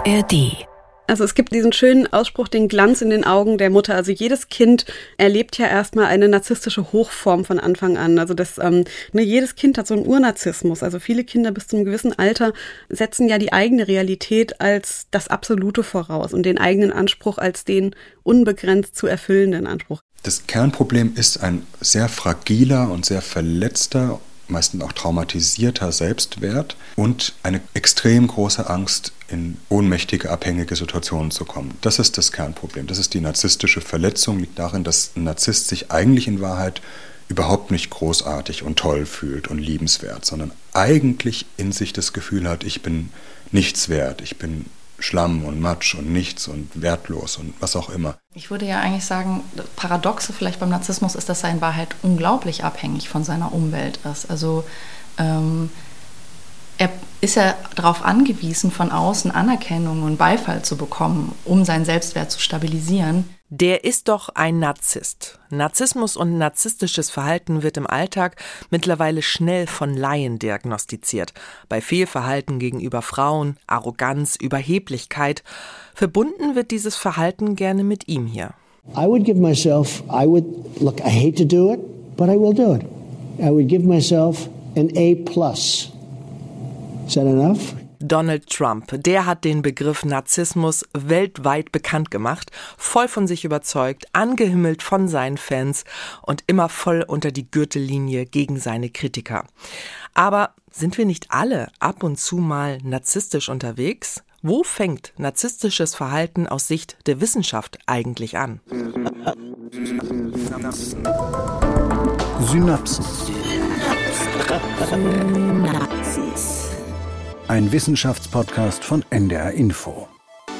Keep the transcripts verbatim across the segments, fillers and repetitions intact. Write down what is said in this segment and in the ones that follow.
R D. Also es gibt diesen schönen Ausspruch, den Glanz in den Augen der Mutter. Also jedes Kind erlebt ja erstmal eine narzisstische Hochform von Anfang an. Also das, ähm, ne, jedes Kind hat so einen Urnarzissmus. Also viele Kinder bis zu einem gewissen Alter setzen ja die eigene Realität als das Absolute voraus und den eigenen Anspruch als den unbegrenzt zu erfüllenden Anspruch. Das Kernproblem ist ein sehr fragiler und sehr verletzter, meistens auch traumatisierter Selbstwert und eine extrem große Angst, in ohnmächtige, abhängige Situationen zu kommen. Das ist das Kernproblem. Das ist die narzisstische Verletzung, liegt darin, dass ein Narzisst sich eigentlich in Wahrheit überhaupt nicht großartig und toll fühlt und liebenswert, sondern eigentlich in sich das Gefühl hat, ich bin nichts wert, ich bin Schlamm und Matsch und nichts und wertlos und was auch immer. Ich würde ja eigentlich sagen, das Paradoxe vielleicht beim Narzissmus ist, dass er in Wahrheit unglaublich abhängig von seiner Umwelt ist. Also ähm, er ist ja darauf angewiesen, von außen Anerkennung und Beifall zu bekommen, um seinen Selbstwert zu stabilisieren. Der ist doch ein Narzisst. Narzissmus und narzisstisches Verhalten wird im Alltag mittlerweile schnell von Laien diagnostiziert. Bei Fehlverhalten gegenüber Frauen, Arroganz, Überheblichkeit. Verbunden wird dieses Verhalten gerne mit ihm hier. I would give myself, I would, look, I hate to do it, but I will do it. I would give myself an A plus. Is that enough? Donald Trump, der hat den Begriff Narzissmus weltweit bekannt gemacht, voll von sich überzeugt, angehimmelt von seinen Fans und immer voll unter die Gürtellinie gegen seine Kritiker. Aber sind wir nicht alle ab und zu mal narzisstisch unterwegs? Wo fängt narzisstisches Verhalten aus Sicht der Wissenschaft eigentlich an? Synapsen. Synapsis. Ein Wissenschaftspodcast von N D R Info.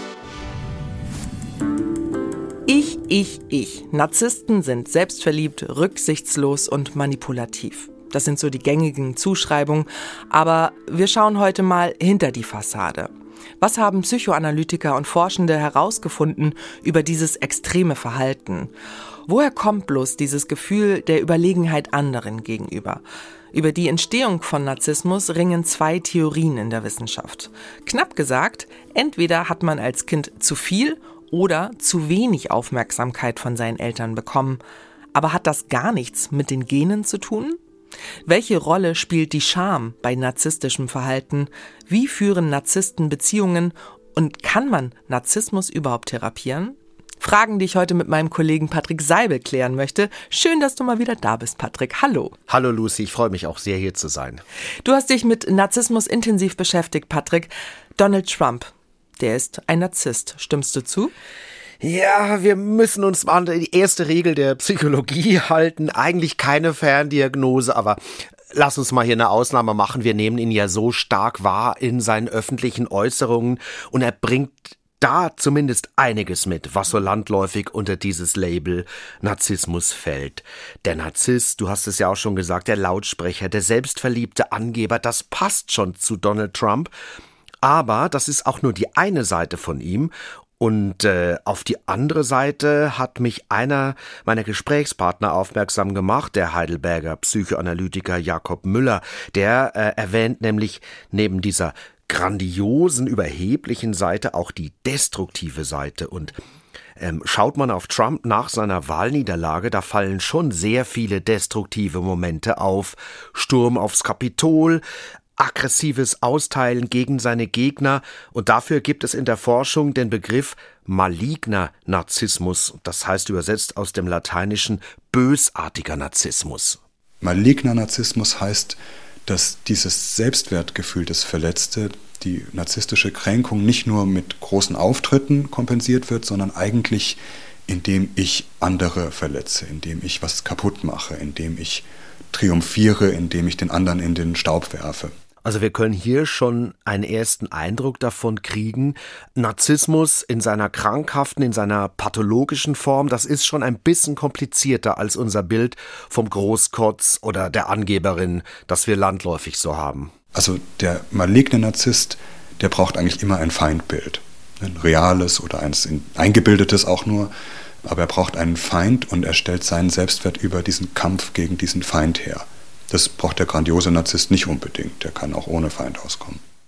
Ich, ich, ich. Narzissten sind selbstverliebt, rücksichtslos und manipulativ. Das sind so die gängigen Zuschreibungen. Aber wir schauen heute mal hinter die Fassade. Was haben Psychoanalytiker und Forschende herausgefunden über dieses extreme Verhalten? Woher kommt bloß dieses Gefühl der Überlegenheit anderen gegenüber? Über die Entstehung von Narzissmus ringen zwei Theorien in der Wissenschaft. Knapp gesagt, entweder hat man als Kind zu viel oder zu wenig Aufmerksamkeit von seinen Eltern bekommen. Aber hat das gar nichts mit den Genen zu tun? Welche Rolle spielt die Scham bei narzisstischem Verhalten? Wie führen Narzissten Beziehungen? Und kann man Narzissmus überhaupt therapieren? Fragen, die ich heute mit meinem Kollegen Patrick Seibel klären möchte. Schön, dass du mal wieder da bist, Patrick. Hallo. Hallo Lucy, ich freue mich auch sehr, hier zu sein. Du hast dich mit Narzissmus intensiv beschäftigt, Patrick. Donald Trump, der ist ein Narzisst. Stimmst du zu? Ja, wir müssen uns mal an die erste Regel der Psychologie halten. Eigentlich keine Ferndiagnose, aber lass uns mal hier eine Ausnahme machen. Wir nehmen ihn ja so stark wahr in seinen öffentlichen Äußerungen und er bringt da zumindest einiges mit, was so landläufig unter dieses Label Narzissmus fällt. Der Narzisst, du hast es ja auch schon gesagt, der Lautsprecher, der selbstverliebte Angeber, das passt schon zu Donald Trump. Aber das ist auch nur die eine Seite von ihm. Und äh, auf die andere Seite hat mich einer meiner Gesprächspartner aufmerksam gemacht, der Heidelberger Psychoanalytiker Jakob Müller. Der äh, erwähnt nämlich neben dieser grandiosen, überheblichen Seite auch die destruktive Seite. Und ähm, schaut man auf Trump nach seiner Wahlniederlage, da fallen schon sehr viele destruktive Momente auf. Sturm aufs Kapitol, aggressives Austeilen gegen seine Gegner. Und dafür gibt es in der Forschung den Begriff maligner Narzissmus. Das heißt übersetzt aus dem Lateinischen bösartiger Narzissmus. Maligner Narzissmus heißt, dass dieses Selbstwertgefühl, das Verletzte, die narzisstische Kränkung nicht nur mit großen Auftritten kompensiert wird, sondern eigentlich indem ich andere verletze, indem ich was kaputt mache, indem ich triumphiere, indem ich den anderen in den Staub werfe. Also wir können hier schon einen ersten Eindruck davon kriegen. Narzissmus in seiner krankhaften, in seiner pathologischen Form, das ist schon ein bisschen komplizierter als unser Bild vom Großkotz oder der Angeberin, das wir landläufig so haben. Also der maligne Narzisst, der braucht eigentlich immer ein Feindbild. Ein reales oder ein eingebildetes auch nur. Aber er braucht einen Feind und er stellt seinen Selbstwert über diesen Kampf gegen diesen Feind her. Das braucht der grandiose Narzisst nicht unbedingt. Der kann auch ohne Feind auskommen.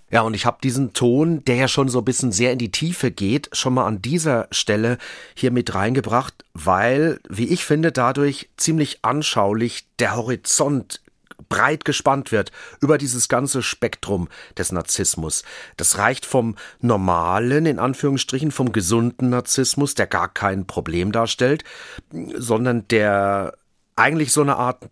Ja, und ich habe diesen Ton, der ja schon so ein bisschen sehr in die Tiefe geht, schon mal an dieser Stelle hier mit reingebracht, weil, wie ich finde, dadurch ziemlich anschaulich der Horizont breit gespannt wird über dieses ganze Spektrum des Narzissmus. Das reicht vom normalen, in Anführungsstrichen, vom gesunden Narzissmus, der gar kein Problem darstellt, sondern der eigentlich so eine Art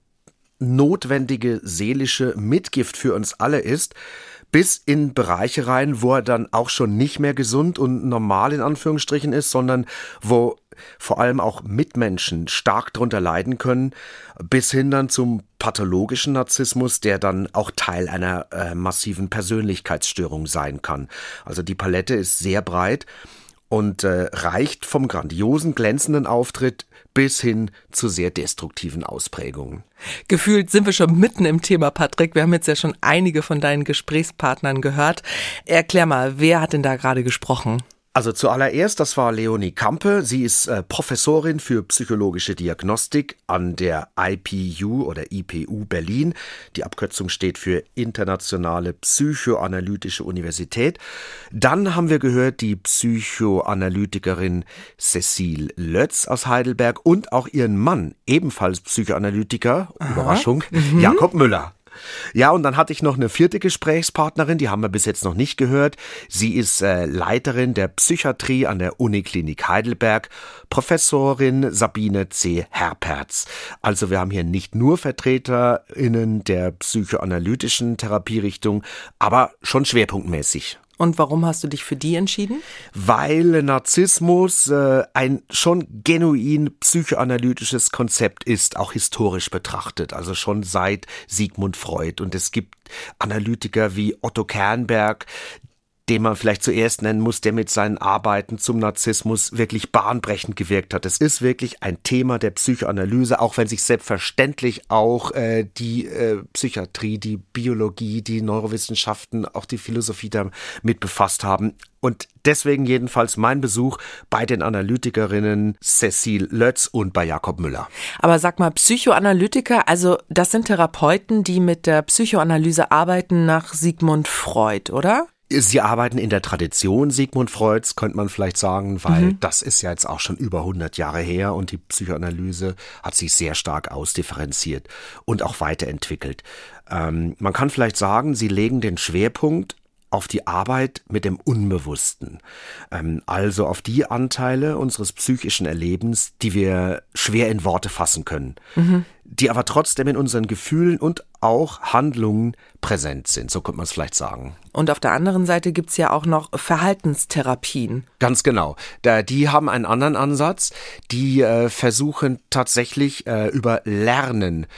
notwendige seelische Mitgift für uns alle ist, bis in Bereiche rein, wo er dann auch schon nicht mehr gesund und normal in Anführungsstrichen ist, sondern wo vor allem auch Mitmenschen stark drunter leiden können, bis hin dann zum pathologischen Narzissmus, der dann auch Teil einer äh, massiven Persönlichkeitsstörung sein kann. Also die Palette ist sehr breit und äh, reicht vom grandiosen, glänzenden Auftritt bis hin zu sehr destruktiven Ausprägungen. Gefühlt sind wir schon mitten im Thema, Patrick. Wir haben jetzt ja schon einige von deinen Gesprächspartnern gehört. Erklär mal, wer hat denn da gerade gesprochen? Also zuallererst, das war Leonie Campe. Sie ist äh, Professorin für psychologische Diagnostik an der I P U oder I P U Berlin. Die Abkürzung steht für Internationale Psychoanalytische Universität. Dann haben wir gehört die Psychoanalytikerin Cecile Lötz aus Heidelberg und auch ihren Mann, ebenfalls Psychoanalytiker, Aha. Überraschung, mhm. Jakob Müller. Ja, und dann hatte ich noch eine vierte Gesprächspartnerin, die haben wir bis jetzt noch nicht gehört. Sie ist äh, Leiterin der Psychiatrie an der Uniklinik Heidelberg, Professorin Sabine C. Herperz. Also wir haben hier nicht nur VertreterInnen der psychoanalytischen Therapierichtung, aber schon schwerpunktmäßig. Und warum hast du dich für die entschieden? Weil Narzissmus äh, ein schon genuin psychoanalytisches Konzept ist, auch historisch betrachtet, also schon seit Sigmund Freud. Und es gibt Analytiker wie Otto Kernberg, den man vielleicht zuerst nennen muss, der mit seinen Arbeiten zum Narzissmus wirklich bahnbrechend gewirkt hat. Es ist wirklich ein Thema der Psychoanalyse, auch wenn sich selbstverständlich auch äh, die äh, Psychiatrie, die Biologie, die Neurowissenschaften, auch die Philosophie damit befasst haben. Und deswegen jedenfalls mein Besuch bei den Analytikerinnen Cecile Lötz und bei Jakob Müller. Aber sag mal, Psychoanalytiker, also das sind Therapeuten, die mit der Psychoanalyse arbeiten nach Sigmund Freud, oder? Sie arbeiten in der Tradition Sigmund Freuds, könnte man vielleicht sagen, weil mhm. das ist ja jetzt auch schon über hundert Jahre her und die Psychoanalyse hat sich sehr stark ausdifferenziert und auch weiterentwickelt. Ähm, man kann vielleicht sagen, sie legen den Schwerpunkt auf die Arbeit mit dem Unbewussten, ähm, also auf die Anteile unseres psychischen Erlebens, die wir schwer in Worte fassen können, mhm. die aber trotzdem in unseren Gefühlen und auch Handlungen präsent sind, so könnte man es vielleicht sagen. Und auf der anderen Seite gibt es ja auch noch Verhaltenstherapien. Ganz genau. Da, die haben einen anderen Ansatz. Die äh, versuchen tatsächlich äh, über Lernen,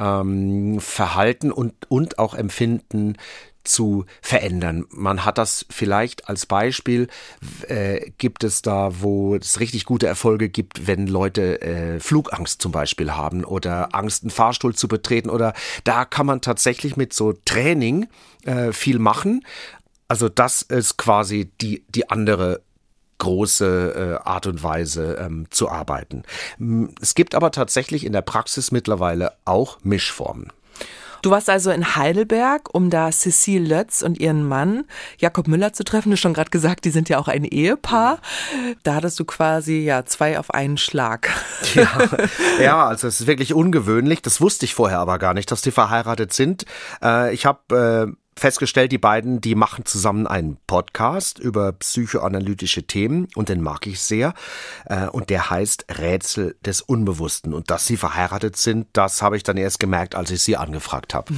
ähm, Verhalten und, und auch Empfinden zu verändern. Man hat das vielleicht als Beispiel, äh, gibt es da, wo es richtig gute Erfolge gibt, wenn Leute äh, Flugangst zum Beispiel haben oder Angst, einen Fahrstuhl zu betreten, oder da kann man tatsächlich mit so Training äh, viel machen. Also das ist quasi die, die andere große äh, Art und Weise ähm, zu arbeiten. Es gibt aber tatsächlich in der Praxis mittlerweile auch Mischformen. Du warst also in Heidelberg, um da Cecile Lötz und ihren Mann Jakob Müller zu treffen. Du hast schon gerade gesagt, die sind ja auch ein Ehepaar. Da hattest du quasi ja zwei auf einen Schlag. Ja, ja, also es ist wirklich ungewöhnlich. Das wusste ich vorher aber gar nicht, dass die verheiratet sind. Äh, ich habe äh, festgestellt, die beiden, die machen zusammen einen Podcast über psychoanalytische Themen und den mag ich sehr. Und der heißt Rätsel des Unbewussten. Und dass sie verheiratet sind, das habe ich dann erst gemerkt, als ich sie angefragt habe.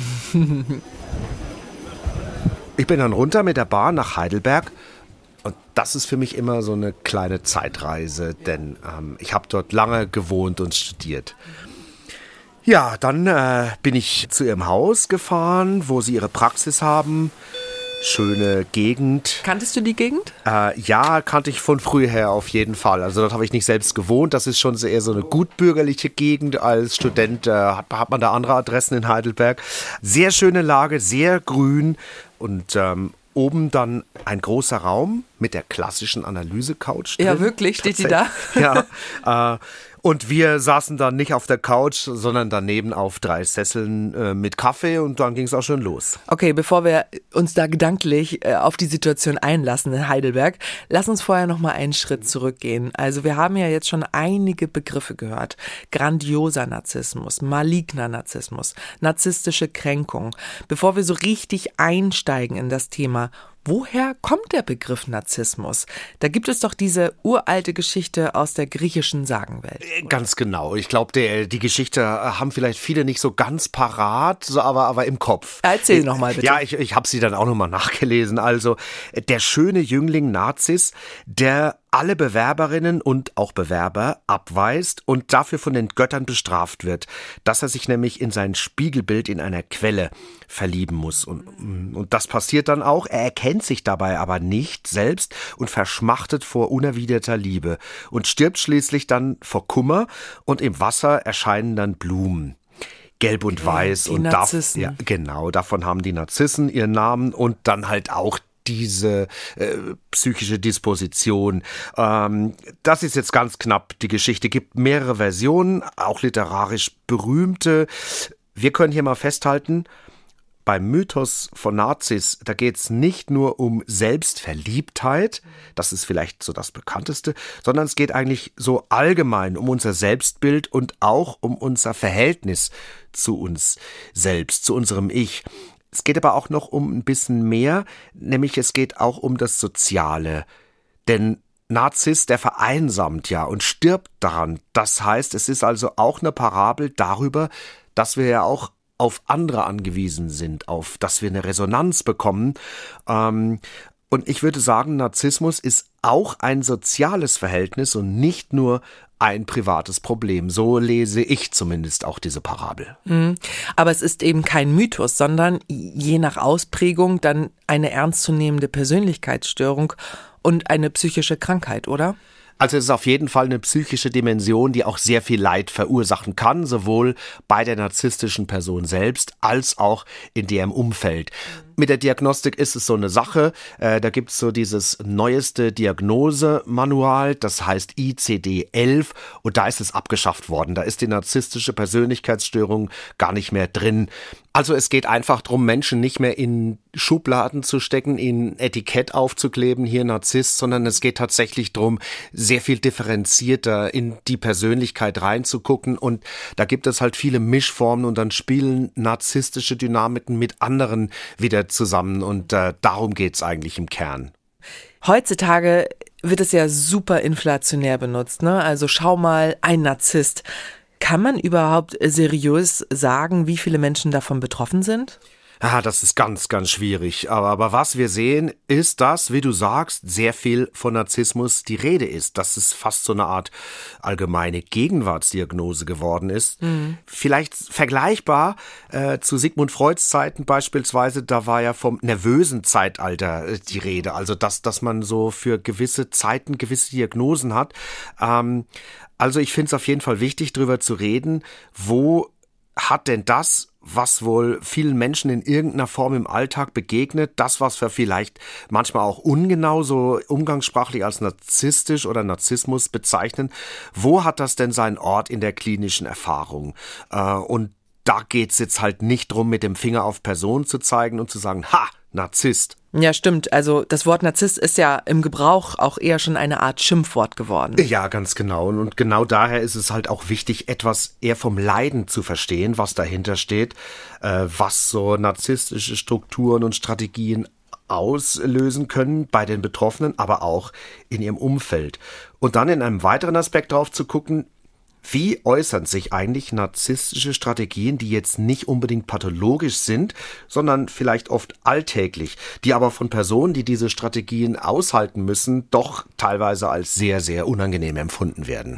Ich bin dann runter mit der Bahn nach Heidelberg. Und das ist für mich immer so eine kleine Zeitreise, denn ähm, ich habe dort lange gewohnt und studiert. Ja, dann äh, bin ich zu ihrem Haus gefahren, wo sie ihre Praxis haben. Schöne Gegend. Kanntest du die Gegend? Äh, ja, kannte ich von früher her auf jeden Fall. Also dort habe ich nicht selbst gewohnt. Das ist schon eher so eine gutbürgerliche Gegend. Als Student äh, hat, hat man da andere Adressen in Heidelberg. Sehr schöne Lage, sehr grün und ähm, oben dann ein großer Raum mit der klassischen Analyse-Couch drin. Ja, wirklich? Steht die da? Ja, äh, Und wir saßen dann nicht auf der Couch, sondern daneben auf drei Sesseln äh, mit Kaffee und dann ging es auch schon los. Okay, bevor wir uns da gedanklich äh, auf die Situation einlassen in Heidelberg, lass uns vorher noch mal einen Schritt zurückgehen. Also wir haben ja jetzt schon einige Begriffe gehört. Grandioser Narzissmus, maligner Narzissmus, narzisstische Kränkung. Bevor wir so richtig einsteigen in das Thema, woher kommt der Begriff Narzissmus? Da gibt es doch diese uralte Geschichte aus der griechischen Sagenwelt. Oder? Ganz genau. Ich glaube, die Geschichte haben vielleicht viele nicht so ganz parat, so aber, aber im Kopf. Erzähl nochmal bitte. Ja, ich, ich habe sie dann auch nochmal nachgelesen. Also der schöne Jüngling Narziss, der alle Bewerberinnen und auch Bewerber abweist und dafür von den Göttern bestraft wird, dass er sich nämlich in sein Spiegelbild in einer Quelle verlieben muss. Und, und das passiert dann auch. Er erkennt sich dabei aber nicht selbst und verschmachtet vor unerwiderter Liebe und stirbt schließlich dann vor Kummer und im Wasser erscheinen dann Blumen. Gelb und weiß. Die und Narzissen. Dav- ja, genau, davon haben die Narzissen ihren Namen und dann halt auch diese äh, psychische Disposition. Ähm, das ist jetzt ganz knapp die Geschichte. Gibt mehrere Versionen, auch literarisch berühmte. Wir können hier mal festhalten, beim Mythos von Narziss, da geht es nicht nur um Selbstverliebtheit, das ist vielleicht so das Bekannteste, sondern es geht eigentlich so allgemein um unser Selbstbild und auch um unser Verhältnis zu uns selbst, zu unserem Ich. Es geht aber auch noch um ein bisschen mehr, nämlich es geht auch um das Soziale. Denn Narziss, der vereinsamt ja und stirbt daran. Das heißt, es ist also auch eine Parabel darüber, dass wir ja auch auf andere angewiesen sind, auf dass wir eine Resonanz bekommen. Ähm, und ich würde sagen, Narzissmus ist auch ein soziales Verhältnis und nicht nur ein privates Problem. So lese ich zumindest auch diese Parabel. Mhm. Aber es ist eben kein Mythos, sondern je nach Ausprägung dann eine ernstzunehmende Persönlichkeitsstörung und eine psychische Krankheit, oder? Also es ist auf jeden Fall eine psychische Dimension, die auch sehr viel Leid verursachen kann, sowohl bei der narzisstischen Person selbst als auch in deren Umfeld. Mit der Diagnostik ist es so eine Sache, äh, da gibt es so dieses neueste Diagnosemanual, das heißt I C D elf und da ist es abgeschafft worden. Da ist die narzisstische Persönlichkeitsstörung gar nicht mehr drin. Also es geht einfach darum, Menschen nicht mehr in Schubladen zu stecken, ihnen Etikett aufzukleben, hier Narzisst, sondern es geht tatsächlich darum, sehr viel differenzierter in die Persönlichkeit reinzugucken und da gibt es halt viele Mischformen und dann spielen narzisstische Dynamiken mit anderen wieder zusammen und äh, darum geht's eigentlich im Kern. Heutzutage wird es ja super inflationär benutzt, ne? Also schau mal, ein Narzisst. Kann man überhaupt seriös sagen, wie viele Menschen davon betroffen sind? Ah, das ist ganz, ganz schwierig. Aber, aber was wir sehen, ist, dass, wie du sagst, sehr viel von Narzissmus die Rede ist. Dass es fast so eine Art allgemeine Gegenwartsdiagnose geworden ist. Mhm. Vielleicht vergleichbar äh, zu Sigmund Freuds Zeiten beispielsweise. Da war ja vom nervösen Zeitalter äh, die Rede. Also, dass, dass man so für gewisse Zeiten gewisse Diagnosen hat. Ähm, also, ich finde es auf jeden Fall wichtig, drüber zu reden, wo hat denn das, was wohl vielen Menschen in irgendeiner Form im Alltag begegnet, das, was wir vielleicht manchmal auch ungenau so umgangssprachlich als narzisstisch oder Narzissmus bezeichnen, wo hat das denn seinen Ort in der klinischen Erfahrung? Und da geht's jetzt halt nicht drum, mit dem Finger auf Personen zu zeigen und zu sagen, ha, Narzisst. Ja, stimmt. Also das Wort Narzisst ist ja im Gebrauch auch eher schon eine Art Schimpfwort geworden. Ja, ganz genau. Und genau daher ist es halt auch wichtig, etwas eher vom Leiden zu verstehen, was dahinter steht, äh, was so narzisstische Strukturen und Strategien auslösen können bei den Betroffenen, aber auch in ihrem Umfeld. Und dann in einem weiteren Aspekt drauf zu gucken, wie äußern sich eigentlich narzisstische Strategien, die jetzt nicht unbedingt pathologisch sind, sondern vielleicht oft alltäglich, die aber von Personen, die diese Strategien aushalten müssen, doch teilweise als sehr, sehr unangenehm empfunden werden.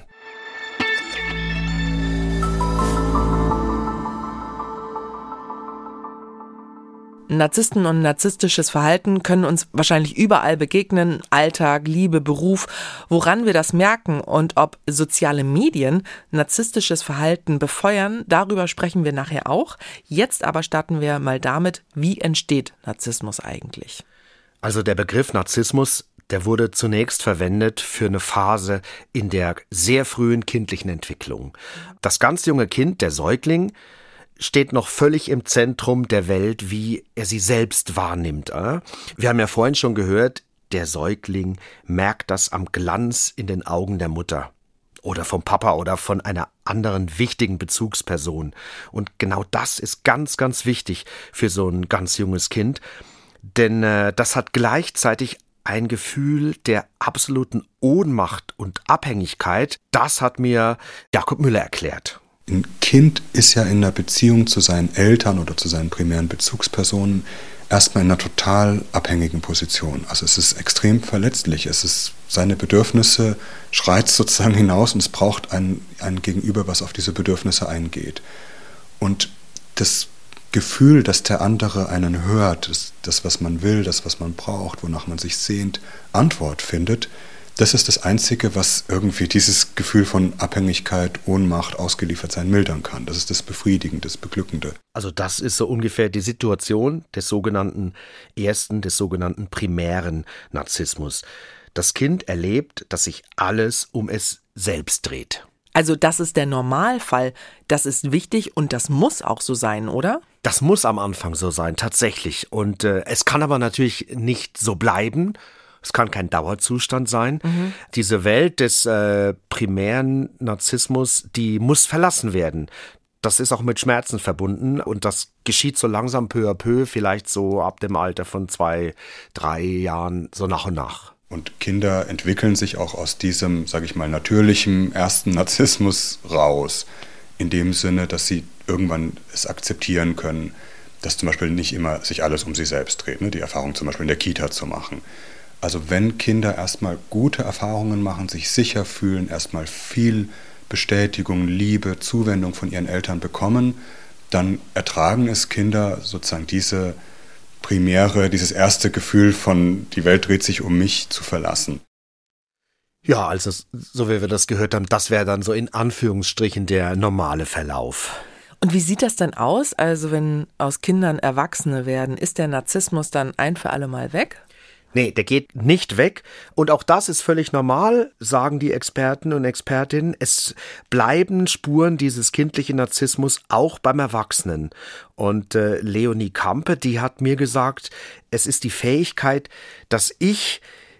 Narzissten und narzisstisches Verhalten können uns wahrscheinlich überall begegnen, Alltag, Liebe, Beruf. Woran wir das merken und ob soziale Medien narzisstisches Verhalten befeuern, darüber sprechen wir nachher auch. Jetzt aber starten wir mal damit, wie entsteht Narzissmus eigentlich? Also der Begriff Narzissmus, der wurde zunächst verwendet für eine Phase in der sehr frühen kindlichen Entwicklung. Das ganz junge Kind, der Säugling, steht noch völlig im Zentrum der Welt, wie er sie selbst wahrnimmt. Wir haben ja vorhin schon gehört, der Säugling merkt das am Glanz in den Augen der Mutter oder vom Papa oder von einer anderen wichtigen Bezugsperson. Und genau das ist ganz, ganz wichtig für so ein ganz junges Kind, denn äh, das hat gleichzeitig ein Gefühl der absoluten Ohnmacht und Abhängigkeit. Das hat mir Jakob Müller erklärt. Ein Kind ist ja in der Beziehung zu seinen Eltern oder zu seinen primären Bezugspersonen erstmal in einer total abhängigen Position. Also es ist extrem verletzlich. Es ist, seine Bedürfnisse schreit sozusagen hinaus und es braucht ein, ein Gegenüber, was auf diese Bedürfnisse eingeht. Und das Gefühl, dass der andere einen hört, das, das, was man will, das, was man braucht, wonach man sich sehnt, Antwort findet, das ist das Einzige, was irgendwie dieses Gefühl von Abhängigkeit, Ohnmacht, Ausgeliefertsein mildern kann. Das ist das Befriedigende, das Beglückende. Also das ist so ungefähr die Situation des sogenannten ersten, des sogenannten primären Narzissmus. Das Kind erlebt, dass sich alles um es selbst dreht. Also das ist der Normalfall. Das ist wichtig und das muss auch so sein, oder? Das muss am Anfang so sein, tatsächlich. Und äh, es kann aber natürlich nicht so bleiben. Es kann kein Dauerzustand sein. Mhm. Diese Welt des äh, primären Narzissmus, die muss verlassen werden. Das ist auch mit Schmerzen verbunden und das geschieht so langsam peu à peu, vielleicht so ab dem Alter von zwei, drei Jahren, so nach und nach. Und Kinder entwickeln sich auch aus diesem, sage ich mal, natürlichen ersten Narzissmus raus. In dem Sinne, dass sie irgendwann es akzeptieren können, dass zum Beispiel nicht immer sich alles um sie selbst dreht. Ne? Die Erfahrung zum Beispiel in der Kita zu machen. Also wenn Kinder erstmal gute Erfahrungen machen, sich sicher fühlen, erstmal viel Bestätigung, Liebe, Zuwendung von ihren Eltern bekommen, dann ertragen es Kinder sozusagen diese primäre, dieses erste Gefühl von die Welt dreht sich um mich zu verlassen. Ja, also so wie wir das gehört haben, das wäre dann so in Anführungsstrichen der normale Verlauf. Und wie sieht das denn aus? Also wenn aus Kindern Erwachsene werden, ist der Narzissmus dann ein für alle Mal weg? Nee, der geht nicht weg. Und auch das ist völlig normal, sagen die Experten und Expertinnen. Es bleiben Spuren dieses kindlichen Narzissmus auch beim Erwachsenen. Und äh, Leonie Kampe, die hat mir gesagt, es ist die Fähigkeit, das Ich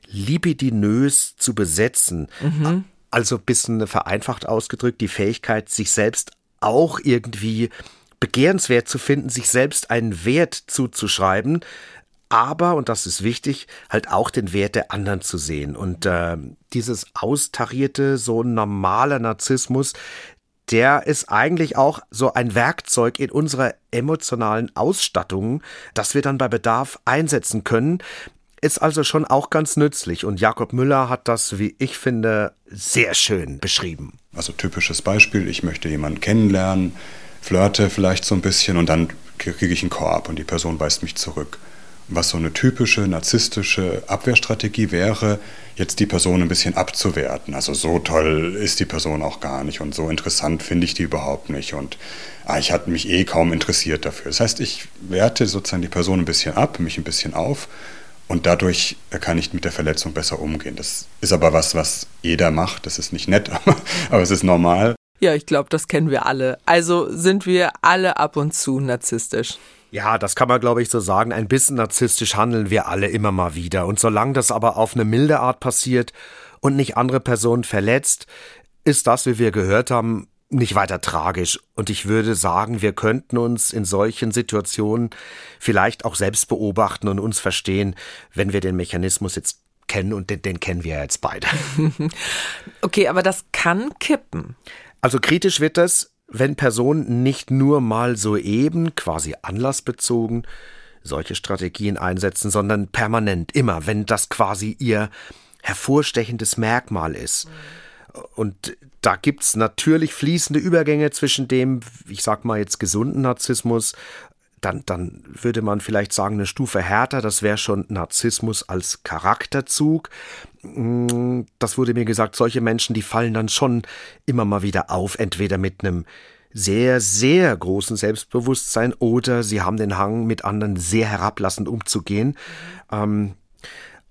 libidinös zu besetzen. Mhm. Also ein bisschen vereinfacht ausgedrückt, die Fähigkeit, sich selbst auch irgendwie begehrenswert zu finden, sich selbst einen Wert zuzuschreiben, aber, und das ist wichtig, halt auch den Wert der anderen zu sehen. Und äh, dieses austarierte, so normaler Narzissmus, der ist eigentlich auch so ein Werkzeug in unserer emotionalen Ausstattung, das wir dann bei Bedarf einsetzen können. Ist also schon auch ganz nützlich. Und Jakob Müller hat das, wie ich finde, sehr schön beschrieben. Also typisches Beispiel, ich möchte jemanden kennenlernen, flirte vielleicht so ein bisschen und dann kriege ich einen Korb und die Person weist mich zurück. Was so eine typische narzisstische Abwehrstrategie wäre, jetzt die Person ein bisschen abzuwerten. Also so toll ist die Person auch gar nicht und so interessant finde ich die überhaupt nicht und ah, ich hatte mich eh kaum interessiert dafür. Das heißt, ich werte sozusagen die Person ein bisschen ab, mich ein bisschen auf und dadurch kann ich mit der Verletzung besser umgehen. Das ist aber was, was jeder macht. Das ist nicht nett, aber, aber es ist normal. Ja, ich glaube, das kennen wir alle. Also sind wir alle ab und zu narzisstisch. Ja, das kann man, glaube ich, so sagen. Ein bisschen narzisstisch handeln wir alle immer mal wieder. Und solange das aber auf eine milde Art passiert und nicht andere Personen verletzt, ist das, wie wir gehört haben, nicht weiter tragisch. Und ich würde sagen, wir könnten uns in solchen Situationen vielleicht auch selbst beobachten und uns verstehen, wenn wir den Mechanismus jetzt kennen. Und den, den kennen wir ja jetzt beide. Okay, aber das kann kippen. Also kritisch wird das, wenn Personen nicht nur mal soeben, quasi anlassbezogen, solche Strategien einsetzen, sondern permanent, immer, wenn das quasi ihr hervorstechendes Merkmal ist. Und da gibt's natürlich fließende Übergänge zwischen dem, ich sag mal jetzt gesunden Narzissmus, dann, dann würde man vielleicht sagen, eine Stufe härter, das wäre schon Narzissmus als Charakterzug. Das wurde mir gesagt, solche Menschen, die fallen dann schon immer mal wieder auf, entweder mit einem sehr, sehr großen Selbstbewusstsein oder sie haben den Hang, mit anderen sehr herablassend umzugehen. Mhm.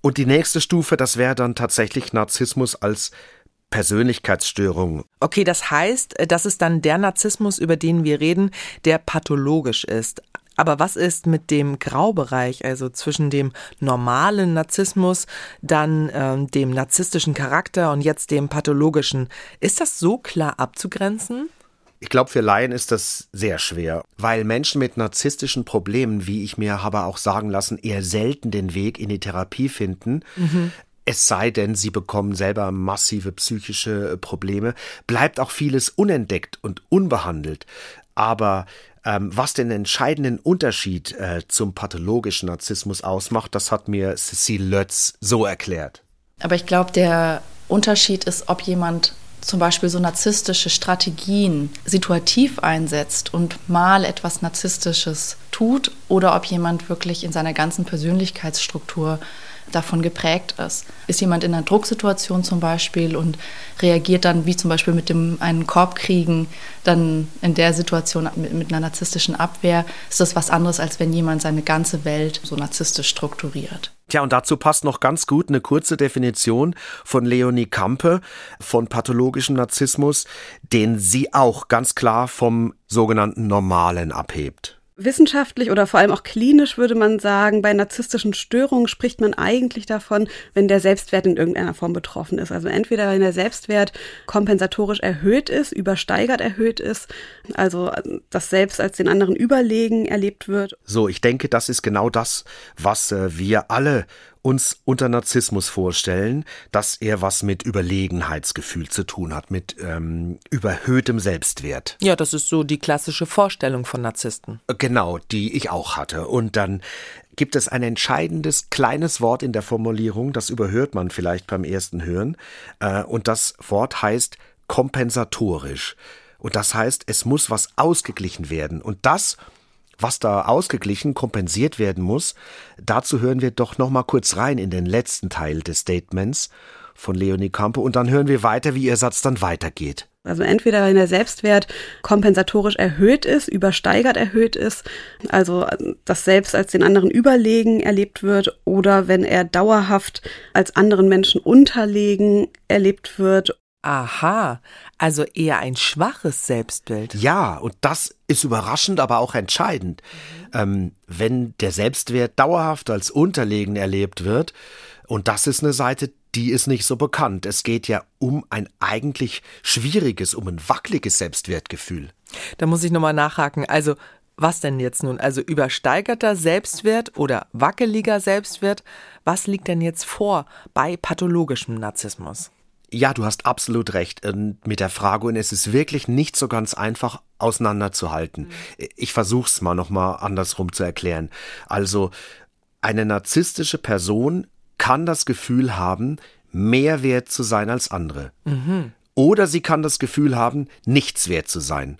Und die nächste Stufe, das wäre dann tatsächlich Narzissmus als Persönlichkeitsstörung. Okay, das heißt, das ist dann der Narzissmus, über den wir reden, der pathologisch ist. Aber was ist mit dem Graubereich, also zwischen dem normalen Narzissmus, dann ähm, dem narzisstischen Charakter und jetzt dem pathologischen? Ist das so klar abzugrenzen? Ich glaube, für Laien ist das sehr schwer, weil Menschen mit narzisstischen Problemen, wie ich mir habe auch sagen lassen, eher selten den Weg in die Therapie finden. Mhm. Es sei denn, sie bekommen selber massive psychische Probleme, bleibt auch vieles unentdeckt und unbehandelt. Aber ähm, was den entscheidenden Unterschied äh, zum pathologischen Narzissmus ausmacht, das hat mir Cecile Lötz so erklärt. Aber ich glaube, der Unterschied ist, ob jemand zum Beispiel so narzisstische Strategien situativ einsetzt und mal etwas Narzisstisches tut oder ob jemand wirklich in seiner ganzen Persönlichkeitsstruktur davon geprägt ist. Ist jemand in einer Drucksituation zum Beispiel und reagiert dann, wie zum Beispiel mit dem einen Korb kriegen, dann in der Situation mit, mit einer narzisstischen Abwehr, ist das was anderes, als wenn jemand seine ganze Welt so narzisstisch strukturiert. Tja, und dazu passt noch ganz gut eine kurze Definition von Leonie Campe von pathologischem Narzissmus, den sie auch ganz klar vom sogenannten Normalen abhebt. Wissenschaftlich oder vor allem auch klinisch würde man sagen, bei narzisstischen Störungen spricht man eigentlich davon, wenn der Selbstwert in irgendeiner Form betroffen ist. Also entweder wenn der Selbstwert kompensatorisch erhöht ist, übersteigert erhöht ist, also das Selbst als den anderen überlegen erlebt wird. So, ich denke, das ist genau das, was äh, wir alle uns unter Narzissmus vorstellen, dass er was mit Überlegenheitsgefühl zu tun hat, mit ähm, überhöhtem Selbstwert. Ja, das ist so die klassische Vorstellung von Narzissten. Genau, die ich auch hatte. Und dann gibt es ein entscheidendes kleines Wort in der Formulierung, das überhört man vielleicht beim ersten Hören. Äh, und das Wort heißt kompensatorisch. Und das heißt, es muss was ausgeglichen werden. Und das, was da ausgeglichen, kompensiert werden muss, dazu hören wir doch noch mal kurz rein in den letzten Teil des Statements von Leonie Campe und dann hören wir weiter, wie ihr Satz dann weitergeht. Also entweder wenn der Selbstwert kompensatorisch erhöht ist, übersteigert erhöht ist, also das Selbst als den anderen überlegen erlebt wird, oder wenn er dauerhaft als anderen Menschen unterlegen erlebt wird. Aha, also eher ein schwaches Selbstbild. Ja, und das ist überraschend, aber auch entscheidend. Mhm. Ähm, wenn der Selbstwert dauerhaft als unterlegen erlebt wird, und das ist eine Seite, die ist nicht so bekannt. Es geht ja um ein eigentlich schwieriges, um ein wackeliges Selbstwertgefühl. Da muss ich nochmal nachhaken. Also, was denn jetzt nun? Also übersteigerter Selbstwert oder wackeliger Selbstwert? Was liegt denn jetzt vor bei pathologischem Narzissmus? Ja, du hast absolut recht mit der Frage und es ist wirklich nicht so ganz einfach auseinanderzuhalten. Mhm. Ich versuche es mal nochmal andersrum zu erklären. Also eine narzisstische Person kann das Gefühl haben, mehr wert zu sein als andere. Mhm. Oder sie kann das Gefühl haben, nichts wert zu sein.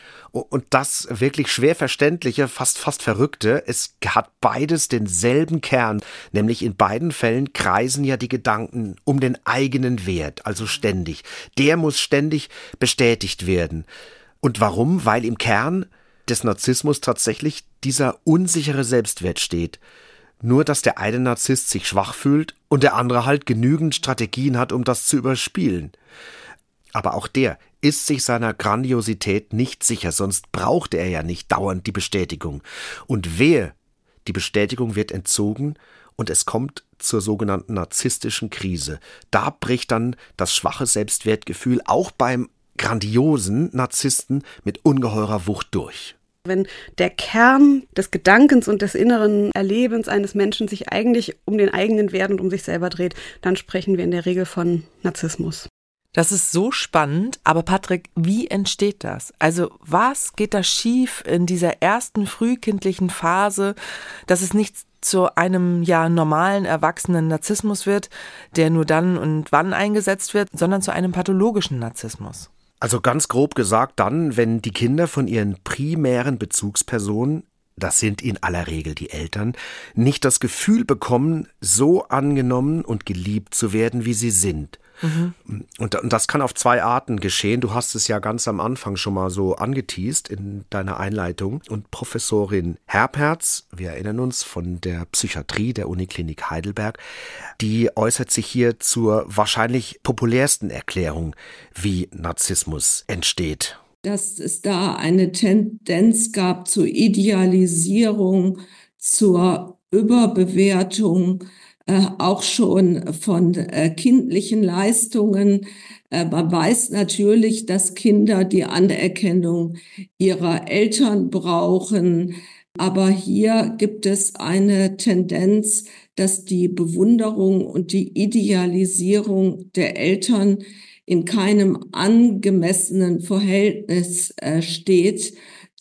Und das wirklich schwer verständliche, fast fast verrückte, es hat beides denselben Kern, nämlich in beiden Fällen kreisen ja die Gedanken um den eigenen Wert, also ständig. Der muss ständig bestätigt werden. Und warum? Weil im Kern des Narzissmus tatsächlich dieser unsichere Selbstwert steht. Nur, dass der eine Narzisst sich schwach fühlt und der andere halt genügend Strategien hat, um das zu überspielen. Aber auch der ist sich seiner Grandiosität nicht sicher, sonst braucht er ja nicht dauernd die Bestätigung. Und wehe, die Bestätigung wird entzogen und es kommt zur sogenannten narzisstischen Krise. Da bricht dann das schwache Selbstwertgefühl auch beim grandiosen Narzissten mit ungeheurer Wucht durch. Wenn der Kern des Gedankens und des inneren Erlebens eines Menschen sich eigentlich um den eigenen Wert und um sich selber dreht, dann sprechen wir in der Regel von Narzissmus. Das ist so spannend, aber Patrick, wie entsteht das? Also was geht da schief in dieser ersten frühkindlichen Phase, dass es nicht zu einem ja normalen, erwachsenen Narzissmus wird, der nur dann und wann eingesetzt wird, sondern zu einem pathologischen Narzissmus? Also ganz grob gesagt dann, wenn die Kinder von ihren primären Bezugspersonen, das sind in aller Regel die Eltern, nicht das Gefühl bekommen, so angenommen und geliebt zu werden, wie sie sind. Mhm. Und, und das kann auf zwei Arten geschehen. Du hast es ja ganz am Anfang schon mal so angeteast in deiner Einleitung. Und Professorin Herpertz, wir erinnern uns von der Psychiatrie der Uniklinik Heidelberg, die äußert sich hier zur wahrscheinlich populärsten Erklärung, wie Narzissmus entsteht. Dass es da eine Tendenz gab zur Idealisierung, zur Überbewertung, äh, auch schon von äh, kindlichen Leistungen. Äh, man weiß natürlich, dass Kinder die Anerkennung ihrer Eltern brauchen. Aber hier gibt es eine Tendenz, dass die Bewunderung und die Idealisierung der Eltern in keinem angemessenen Verhältnis äh, steht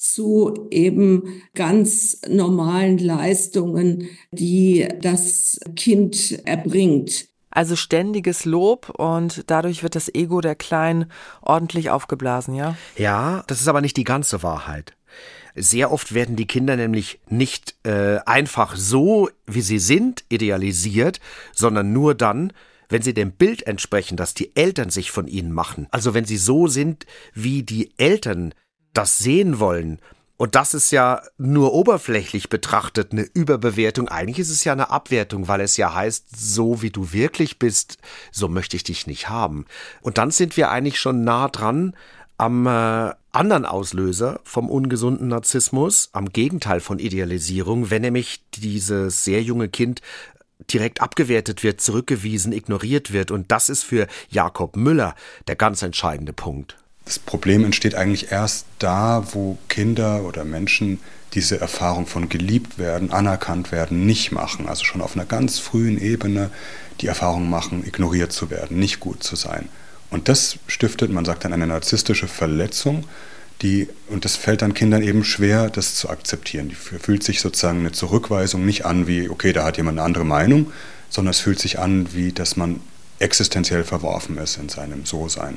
zu eben ganz normalen Leistungen, die das Kind erbringt. Also ständiges Lob und dadurch wird das Ego der Kleinen ordentlich aufgeblasen, ja? Ja, das ist aber nicht die ganze Wahrheit. Sehr oft werden die Kinder nämlich nicht äh, einfach so, wie sie sind, idealisiert, sondern nur dann, wenn sie dem Bild entsprechen, das die Eltern sich von ihnen machen. Also wenn sie so sind, wie die Eltern das sehen wollen. Und das ist ja nur oberflächlich betrachtet eine Überbewertung. Eigentlich ist es ja eine Abwertung, weil es ja heißt, so wie du wirklich bist, so möchte ich dich nicht haben. Und dann sind wir eigentlich schon nah dran am äh, anderen Auslöser vom ungesunden Narzissmus, am Gegenteil von Idealisierung, wenn nämlich dieses sehr junge Kind direkt abgewertet wird, zurückgewiesen, ignoriert wird. Und das ist für Jakob Müller der ganz entscheidende Punkt. Das Problem entsteht eigentlich erst da, wo Kinder oder Menschen diese Erfahrung von geliebt werden, anerkannt werden, nicht machen. Also schon auf einer ganz frühen Ebene die Erfahrung machen, ignoriert zu werden, nicht gut zu sein. Und das stiftet, man sagt dann, eine narzisstische Verletzung, die, und das fällt dann Kindern eben schwer, das zu akzeptieren. Die fühlt sich sozusagen eine Zurückweisung nicht an wie, okay, da hat jemand eine andere Meinung, sondern es fühlt sich an, wie dass man existenziell verworfen ist in seinem So-Sein.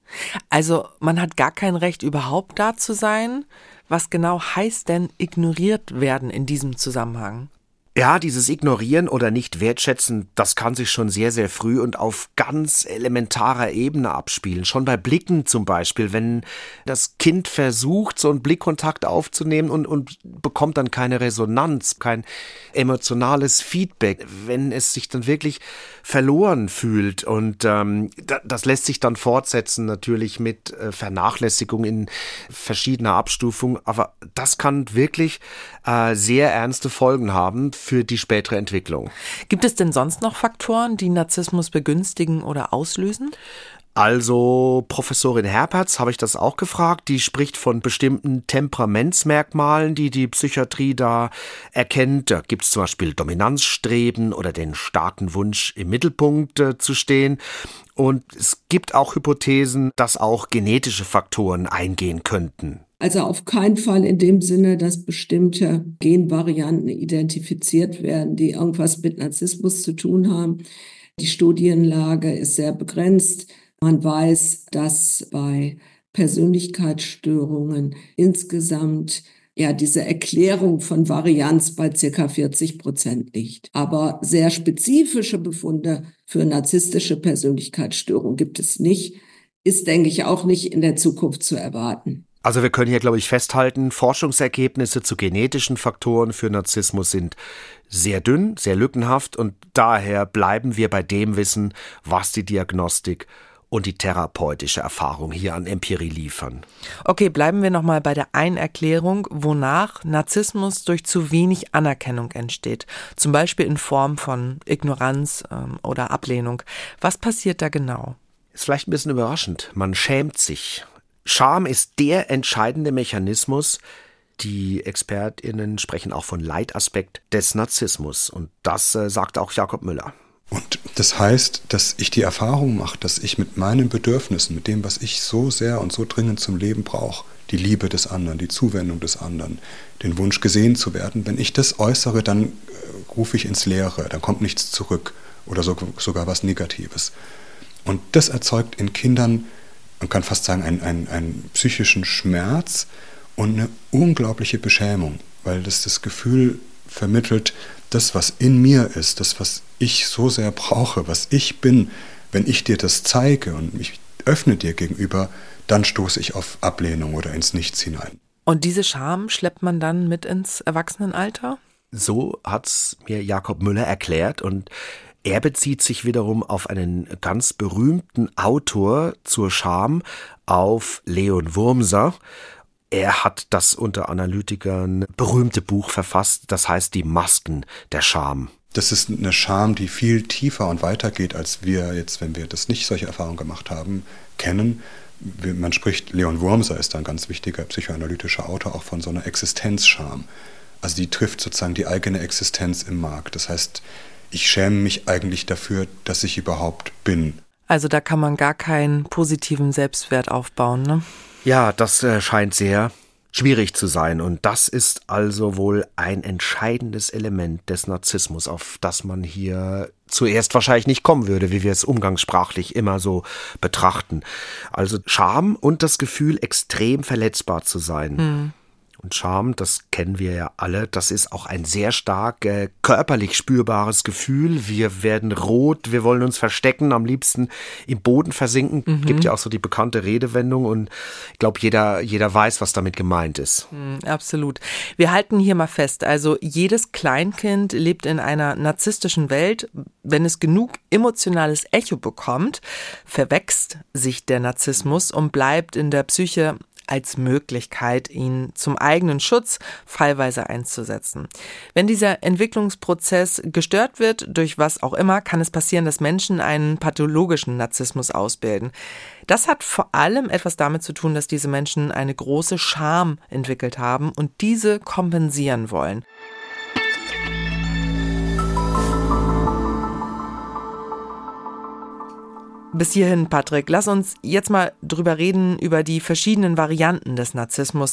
Also man hat gar kein Recht, überhaupt da zu sein. Was genau heißt denn ignoriert werden in diesem Zusammenhang? Ja, dieses Ignorieren oder nicht wertschätzen, das kann sich schon sehr, sehr früh und auf ganz elementarer Ebene abspielen. Schon bei Blicken zum Beispiel, wenn das Kind versucht, so einen Blickkontakt aufzunehmen und, und bekommt dann keine Resonanz, kein emotionales Feedback, wenn es sich dann wirklich verloren fühlt. Und ähm, das lässt sich dann fortsetzen natürlich mit äh, Vernachlässigung in verschiedener Abstufung. Aber das kann wirklich äh, sehr ernste Folgen haben für die spätere Entwicklung. Gibt es denn sonst noch Faktoren, die Narzissmus begünstigen oder auslösen? Also Professorin Herpertz, habe ich das auch gefragt, die spricht von bestimmten Temperamentsmerkmalen, die die Psychiatrie da erkennt. Da gibt es zum Beispiel Dominanzstreben oder den starken Wunsch, im Mittelpunkt äh, zu stehen. Und es gibt auch Hypothesen, dass auch genetische Faktoren eingehen könnten. Also auf keinen Fall in dem Sinne, dass bestimmte Genvarianten identifiziert werden, die irgendwas mit Narzissmus zu tun haben. Die Studienlage ist sehr begrenzt. Man weiß, dass bei Persönlichkeitsstörungen insgesamt ja diese Erklärung von Varianz bei circa vierzig Prozent liegt. Aber sehr spezifische Befunde für narzisstische Persönlichkeitsstörungen gibt es nicht. Ist, denke ich, auch nicht in der Zukunft zu erwarten. Also wir können hier, glaube ich, festhalten, Forschungsergebnisse zu genetischen Faktoren für Narzissmus sind sehr dünn, sehr lückenhaft und daher bleiben wir bei dem Wissen, was die Diagnostik und die therapeutische Erfahrung hier an Empirie liefern. Okay, bleiben wir nochmal bei der einen Erklärung, wonach Narzissmus durch zu wenig Anerkennung entsteht. Zum Beispiel in Form von Ignoranz ähm, oder Ablehnung. Was passiert da genau? Ist vielleicht ein bisschen überraschend. Man schämt sich. Scham ist der entscheidende Mechanismus. Die ExpertInnen sprechen auch von Leitaspekt des Narzissmus. Und das äh, sagt auch Jakob Müller. Und das heißt, dass ich die Erfahrung mache, dass ich mit meinen Bedürfnissen, mit dem, was ich so sehr und so dringend zum Leben brauche, die Liebe des anderen, die Zuwendung des anderen, den Wunsch gesehen zu werden, wenn ich das äußere, dann äh, rufe ich ins Leere, dann kommt nichts zurück oder so, sogar was Negatives. Und das erzeugt in Kindern, man kann fast sagen, einen, einen, einen psychischen Schmerz und eine unglaubliche Beschämung, weil das das Gefühl vermittelt, das, was in mir ist, das, was ich so sehr brauche, was ich bin, Wenn ich dir das zeige und mich öffne dir gegenüber, dann stoße ich auf Ablehnung oder ins Nichts hinein. Und diese Scham schleppt man dann mit ins Erwachsenenalter? So hat's mir Jakob Müller erklärt und er bezieht sich wiederum auf einen ganz berühmten Autor zur Scham, auf Leon Wurmser. Er hat das unter Analytikern berühmte Buch verfasst, das heißt Die Masken der Scham. Das ist eine Scham, die viel tiefer und weiter geht, als wir jetzt, wenn wir das nicht solche Erfahrungen gemacht haben, kennen. Man spricht, Leon Wurmser ist ein ganz wichtiger psychoanalytischer Autor, auch von so einer Existenzscham. Also die trifft sozusagen die eigene Existenz im Markt. Das heißt, ich schäme mich eigentlich dafür, dass ich überhaupt bin. Also da kann man gar keinen positiven Selbstwert aufbauen, ne? Ja, das äh, scheint sehr schwierig zu sein. Und das ist also wohl ein entscheidendes Element des Narzissmus, auf das man hier zuerst wahrscheinlich nicht kommen würde, wie wir es umgangssprachlich immer so betrachten. Also Scham und das Gefühl, extrem verletzbar zu sein. Hm. Und Scham, das kennen wir ja alle, das ist auch ein sehr stark äh, körperlich spürbares Gefühl. Wir werden rot, wir wollen uns verstecken, am liebsten im Boden versinken. Mhm. Gibt ja auch so die bekannte Redewendung und ich glaube, jeder, jeder weiß, was damit gemeint ist. Mhm, absolut. Wir halten hier mal fest, also jedes Kleinkind lebt in einer narzisstischen Welt. Wenn es genug emotionales Echo bekommt, verwächst sich der Narzissmus und bleibt in der Psyche als Möglichkeit, ihn zum eigenen Schutz fallweise einzusetzen. Wenn dieser Entwicklungsprozess gestört wird, durch was auch immer, kann es passieren, dass Menschen einen pathologischen Narzissmus ausbilden. Das hat vor allem etwas damit zu tun, dass diese Menschen eine große Scham entwickelt haben und diese kompensieren wollen. Bis hierhin, Patrick. Lass uns jetzt mal drüber reden, über die verschiedenen Varianten des Narzissmus,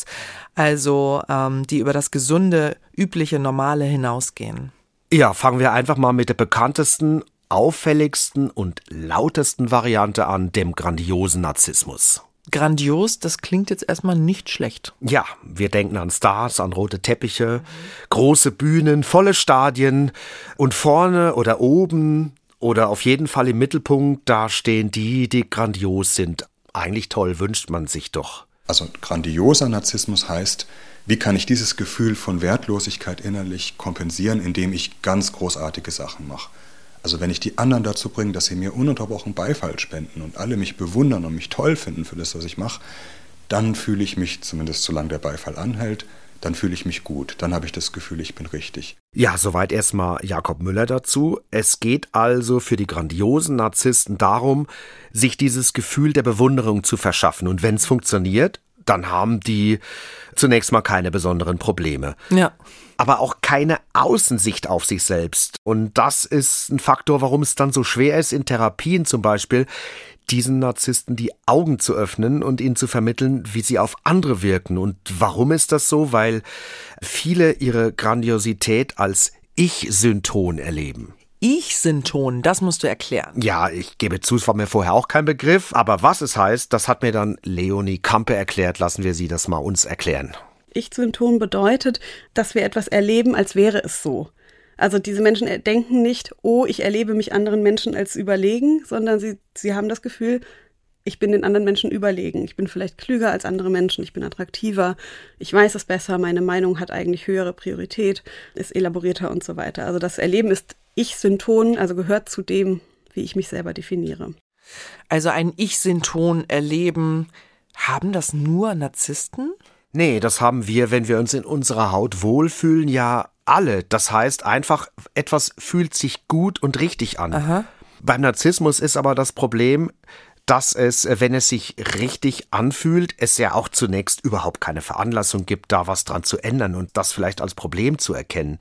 also ähm, die über das gesunde, übliche, normale hinausgehen. Ja, fangen wir einfach mal mit der bekanntesten, auffälligsten und lautesten Variante an, dem grandiosen Narzissmus. Grandios, das klingt jetzt erstmal nicht schlecht. Ja, wir denken an Stars, an rote Teppiche, große Bühnen, volle Stadien und vorne oder oben oder auf jeden Fall im Mittelpunkt, da stehen die, die grandios sind. Eigentlich toll, wünscht man sich doch. Also grandioser Narzissmus heißt, wie kann ich dieses Gefühl von Wertlosigkeit innerlich kompensieren, indem ich ganz großartige Sachen mache. Also wenn ich die anderen dazu bringe, dass sie mir ununterbrochen Beifall spenden und alle mich bewundern und mich toll finden für das, was ich mache, dann fühle ich mich, zumindest solange der Beifall anhält, dann fühle ich mich gut, dann habe ich das Gefühl, ich bin richtig. Ja, soweit erstmal Jakob Müller dazu. Es geht also für die grandiosen Narzissten darum, sich dieses Gefühl der Bewunderung zu verschaffen. Und wenn es funktioniert, dann haben die zunächst mal keine besonderen Probleme. Ja. Aber auch keine Außensicht auf sich selbst. Und das ist ein Faktor, warum es dann so schwer ist, in Therapien zum Beispiel, diesen Narzissten die Augen zu öffnen und ihnen zu vermitteln, wie sie auf andere wirken. Und warum ist das so? Weil viele ihre Grandiosität als Ich-Synton erleben. Ich-Synton, das musst du erklären. Ja, ich gebe zu, es war mir vorher auch kein Begriff. Aber was es heißt, das hat mir dann Leonie Kampe erklärt. Lassen wir sie das mal uns erklären. Ich-Synton bedeutet, dass wir etwas erleben, als wäre es so. Also diese Menschen denken nicht, oh, ich erlebe mich anderen Menschen als überlegen, sondern sie, sie haben das Gefühl, ich bin den anderen Menschen überlegen. Ich bin vielleicht klüger als andere Menschen, ich bin attraktiver, ich weiß es besser, meine Meinung hat eigentlich höhere Priorität, ist elaborierter und so weiter. Also das Erleben ist Ich-Synton, also gehört zu dem, wie ich mich selber definiere. Also ein Ich-Synton erleben, haben das nur Narzissten? Nee, das haben wir, wenn wir uns in unserer Haut wohlfühlen, ja alle. Das heißt einfach, etwas fühlt sich gut und richtig an. Aha. Beim Narzissmus ist aber das Problem, dass es, wenn es sich richtig anfühlt, es ja auch zunächst überhaupt keine Veranlassung gibt, da was dran zu ändern und das vielleicht als Problem zu erkennen.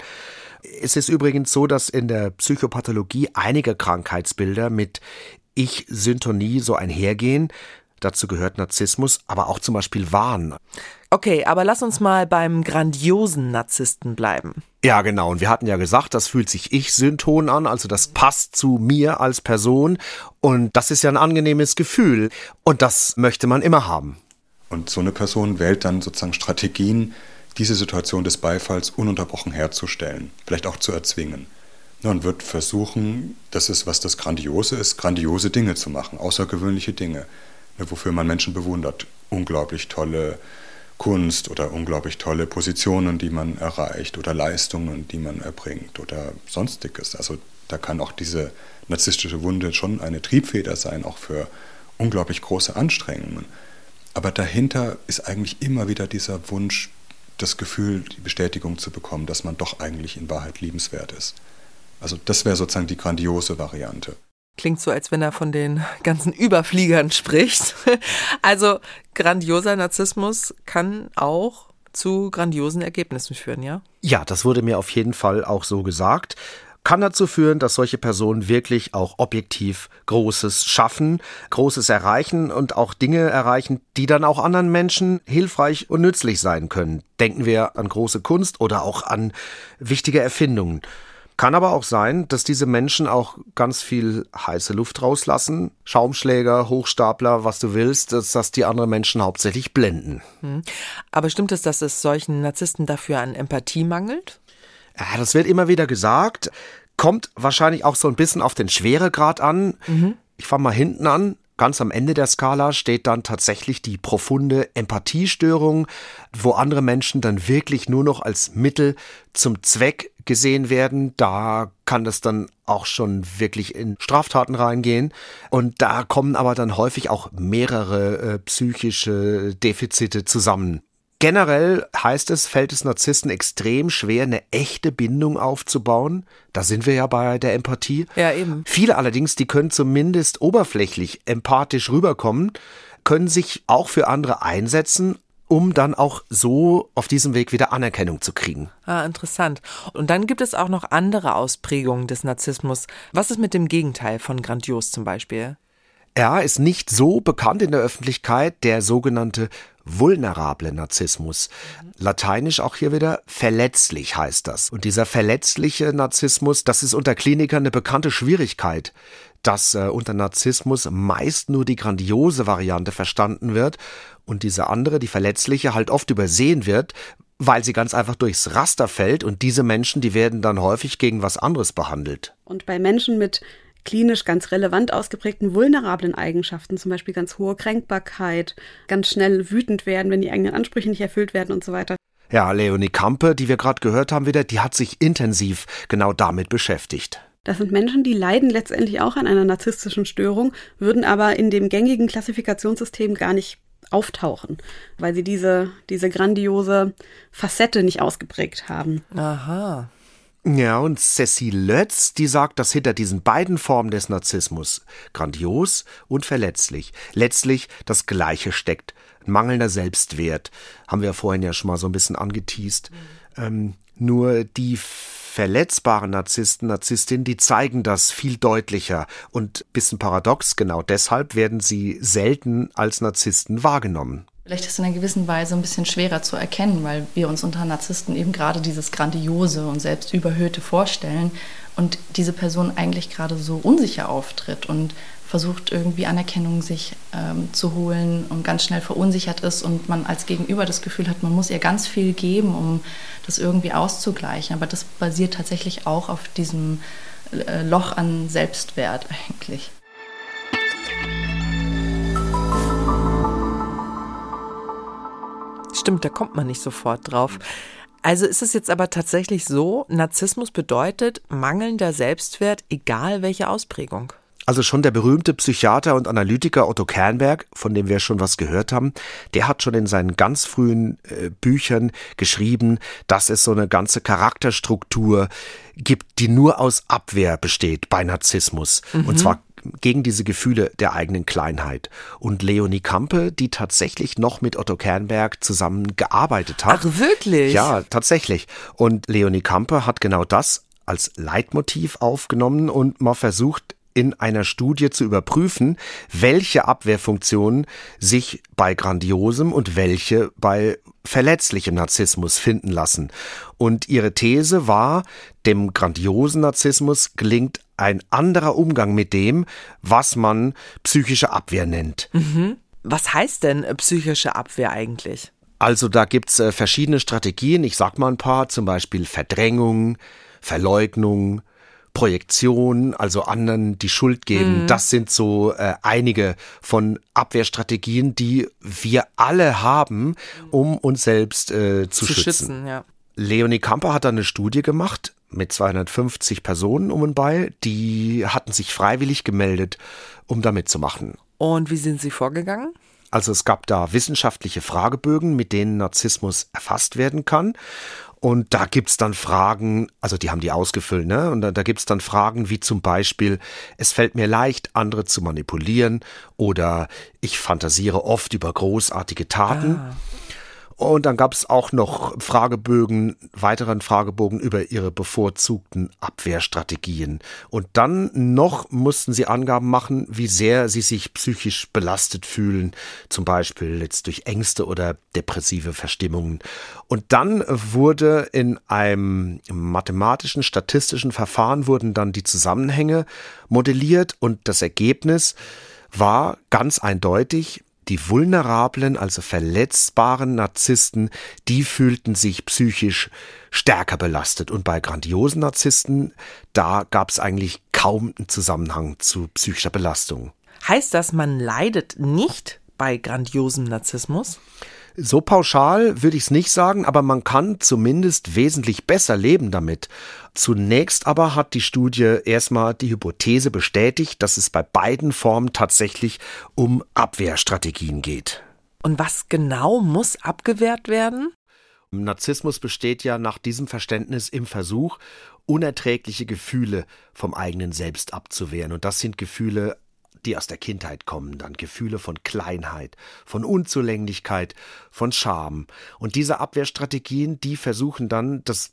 Es ist übrigens so, dass in der Psychopathologie einige Krankheitsbilder mit Ich-Syntonie so einhergehen. Dazu gehört Narzissmus, aber auch zum Beispiel Wahn. Okay, aber lass uns mal beim grandiosen Narzissten bleiben. Ja, genau. Und wir hatten ja gesagt, das fühlt sich Ich-Synton an, also das passt zu mir als Person. Und das ist ja ein angenehmes Gefühl. Und das möchte man immer haben. Und so eine Person wählt dann sozusagen Strategien, diese Situation des Beifalls ununterbrochen herzustellen, vielleicht auch zu erzwingen. Und wird versuchen, das ist, was das Grandiose ist, grandiose Dinge zu machen, außergewöhnliche Dinge, wofür man Menschen bewundert. Unglaublich tolle Kunst oder unglaublich tolle Positionen, die man erreicht oder Leistungen, die man erbringt oder Sonstiges. Also da kann auch diese narzisstische Wunde schon eine Triebfeder sein, auch für unglaublich große Anstrengungen. Aber dahinter ist eigentlich immer wieder dieser Wunsch, das Gefühl, die Bestätigung zu bekommen, dass man doch eigentlich in Wahrheit liebenswert ist. Also das wäre sozusagen die grandiose Variante. Klingt so, als wenn er von den ganzen Überfliegern spricht. Also grandioser Narzissmus kann auch zu grandiosen Ergebnissen führen, ja? Ja, das wurde mir auf jeden Fall auch so gesagt. Kann dazu führen, dass solche Personen wirklich auch objektiv Großes schaffen, Großes erreichen und auch Dinge erreichen, die dann auch anderen Menschen hilfreich und nützlich sein können. Denken wir an große Kunst oder auch an wichtige Erfindungen. Kann aber auch sein, dass diese Menschen auch ganz viel heiße Luft rauslassen, Schaumschläger, Hochstapler, was du willst, dass das die anderen Menschen hauptsächlich blenden. Aber stimmt es, dass es solchen Narzissten dafür an Empathie mangelt? Ja, das wird immer wieder gesagt, kommt wahrscheinlich auch so ein bisschen auf den Schweregrad an. Mhm. Ich fange mal hinten an. Ganz am Ende der Skala steht dann tatsächlich die profunde Empathiestörung, wo andere Menschen dann wirklich nur noch als Mittel zum Zweck gesehen werden. Da kann das dann auch schon wirklich in Straftaten reingehen. Und da kommen aber dann häufig auch mehrere äh, psychische Defizite zusammen. Generell heißt es, fällt es Narzissten extrem schwer, eine echte Bindung aufzubauen. Da sind wir ja bei der Empathie. Ja, eben. Viele allerdings, die können zumindest oberflächlich empathisch rüberkommen, können sich auch für andere einsetzen, um dann auch so auf diesem Weg wieder Anerkennung zu kriegen. Ah, interessant. Und dann gibt es auch noch andere Ausprägungen des Narzissmus. Was ist mit dem Gegenteil von grandios zum Beispiel? Er ist nicht so bekannt in der Öffentlichkeit, der sogenannte vulnerable Narzissmus. Lateinisch auch hier wieder verletzlich heißt das. Und dieser verletzliche Narzissmus, das ist unter Klinikern eine bekannte Schwierigkeit, dass äh, unter Narzissmus meist nur die grandiose Variante verstanden wird und diese andere, die verletzliche, halt oft übersehen wird, weil sie ganz einfach durchs Raster fällt und diese Menschen, die werden dann häufig gegen was anderes behandelt. Und bei Menschen mit klinisch ganz relevant ausgeprägten vulnerablen Eigenschaften, zum Beispiel ganz hohe Kränkbarkeit, ganz schnell wütend werden, wenn die eigenen Ansprüche nicht erfüllt werden und so weiter. Ja, Leonie Campe, die wir gerade gehört haben wieder, die hat sich intensiv genau damit beschäftigt. Das sind Menschen, die leiden letztendlich auch an einer narzisstischen Störung, würden aber in dem gängigen Klassifikationssystem gar nicht auftauchen, weil sie diese, diese grandiose Facette nicht ausgeprägt haben. Aha. Ja, und Cecile Lötz, die sagt, dass hinter diesen beiden Formen des Narzissmus, grandios und verletzlich, letztlich das Gleiche steckt. Mangelnder Selbstwert, haben wir vorhin ja schon mal so ein bisschen angeteast. Mhm. Ähm, nur die verletzbaren Narzissten, Narzisstinnen, die zeigen das viel deutlicher und bisschen paradox, genau deshalb werden sie selten als Narzissten wahrgenommen. Vielleicht ist es in einer gewissen Weise ein bisschen schwerer zu erkennen, weil wir uns unter Narzissten eben gerade dieses Grandiose und selbst Überhöhte vorstellen und diese Person eigentlich gerade so unsicher auftritt und versucht irgendwie Anerkennung sich ähm, zu holen und ganz schnell verunsichert ist und man als Gegenüber das Gefühl hat, man muss ihr ganz viel geben, um das irgendwie auszugleichen. Aber das basiert tatsächlich auch auf diesem äh, Loch an Selbstwert eigentlich. Stimmt, da kommt man nicht sofort drauf. Also ist es jetzt aber tatsächlich so, Narzissmus bedeutet mangelnder Selbstwert, egal welche Ausprägung. Also schon der berühmte Psychiater und Analytiker Otto Kernberg, von dem wir schon was gehört haben, der hat schon in seinen ganz frühen äh, Büchern geschrieben, dass es so eine ganze Charakterstruktur gibt, die nur aus Abwehr besteht bei Narzissmus. Mhm. Und zwar gegen diese Gefühle der eigenen Kleinheit. Und Leonie Campe, die tatsächlich noch mit Otto Kernberg zusammen gearbeitet hat. Ach, wirklich? Ja, tatsächlich. Und Leonie Campe hat genau das als Leitmotiv aufgenommen und mal versucht, in einer Studie zu überprüfen, welche Abwehrfunktionen sich bei grandiosem und welche bei verletzlichem Narzissmus finden lassen. Und ihre These war, dem grandiosen Narzissmus gelingt ein anderer Umgang mit dem, was man psychische Abwehr nennt. Mhm. Was heißt denn psychische Abwehr eigentlich? Also da gibt's äh, verschiedene Strategien, ich sag mal ein paar, zum Beispiel Verdrängung, Verleugnung, Projektion, also anderen die Schuld geben. Mhm. Das sind so äh, einige von Abwehrstrategien, die wir alle haben, um uns selbst äh, zu, zu schützen. schützen ja. Leonie Kamper hat da eine Studie gemacht mit zweihundertfünfzig Personen um und bei. Die hatten sich freiwillig gemeldet, um da mitzumachen. Und wie sind Sie vorgegangen? Also es gab da wissenschaftliche Fragebögen, mit denen Narzissmus erfasst werden kann. Und da gibt's dann Fragen, also die haben die ausgefüllt, ne? Und da, da gibt's dann Fragen wie zum Beispiel, es fällt mir leicht, andere zu manipulieren, oder ich fantasiere oft über großartige Taten. Ah. Und dann gab es auch noch Fragebögen, weiteren Fragebogen über ihre bevorzugten Abwehrstrategien. Und dann noch mussten sie Angaben machen, wie sehr sie sich psychisch belastet fühlen, zum Beispiel jetzt durch Ängste oder depressive Verstimmungen. Und dann wurde in einem mathematischen, statistischen Verfahren wurden dann die Zusammenhänge modelliert und das Ergebnis war ganz eindeutig: Die vulnerablen, also verletzbaren Narzissten, die fühlten sich psychisch stärker belastet. Und bei grandiosen Narzissten, da gab es eigentlich kaum einen Zusammenhang zu psychischer Belastung. Heißt das, man leidet nicht bei grandiosem Narzissmus? So pauschal würde ich es nicht sagen, aber man kann zumindest wesentlich besser leben damit. Zunächst aber hat die Studie erstmal die Hypothese bestätigt, dass es bei beiden Formen tatsächlich um Abwehrstrategien geht. Und was genau muss abgewehrt werden? Narzissmus besteht ja nach diesem Verständnis im Versuch, unerträgliche Gefühle vom eigenen Selbst abzuwehren. Und das sind Gefühle, die aus der Kindheit kommen, dann Gefühle von Kleinheit, von Unzulänglichkeit, von Scham. Und diese Abwehrstrategien, die versuchen dann, das,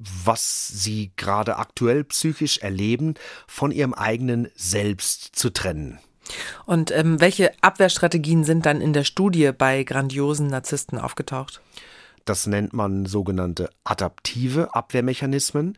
was sie gerade aktuell psychisch erleben, von ihrem eigenen Selbst zu trennen. Und ähm, welche Abwehrstrategien sind dann in der Studie bei grandiosen Narzissten aufgetaucht? Das nennt man sogenannte adaptive Abwehrmechanismen.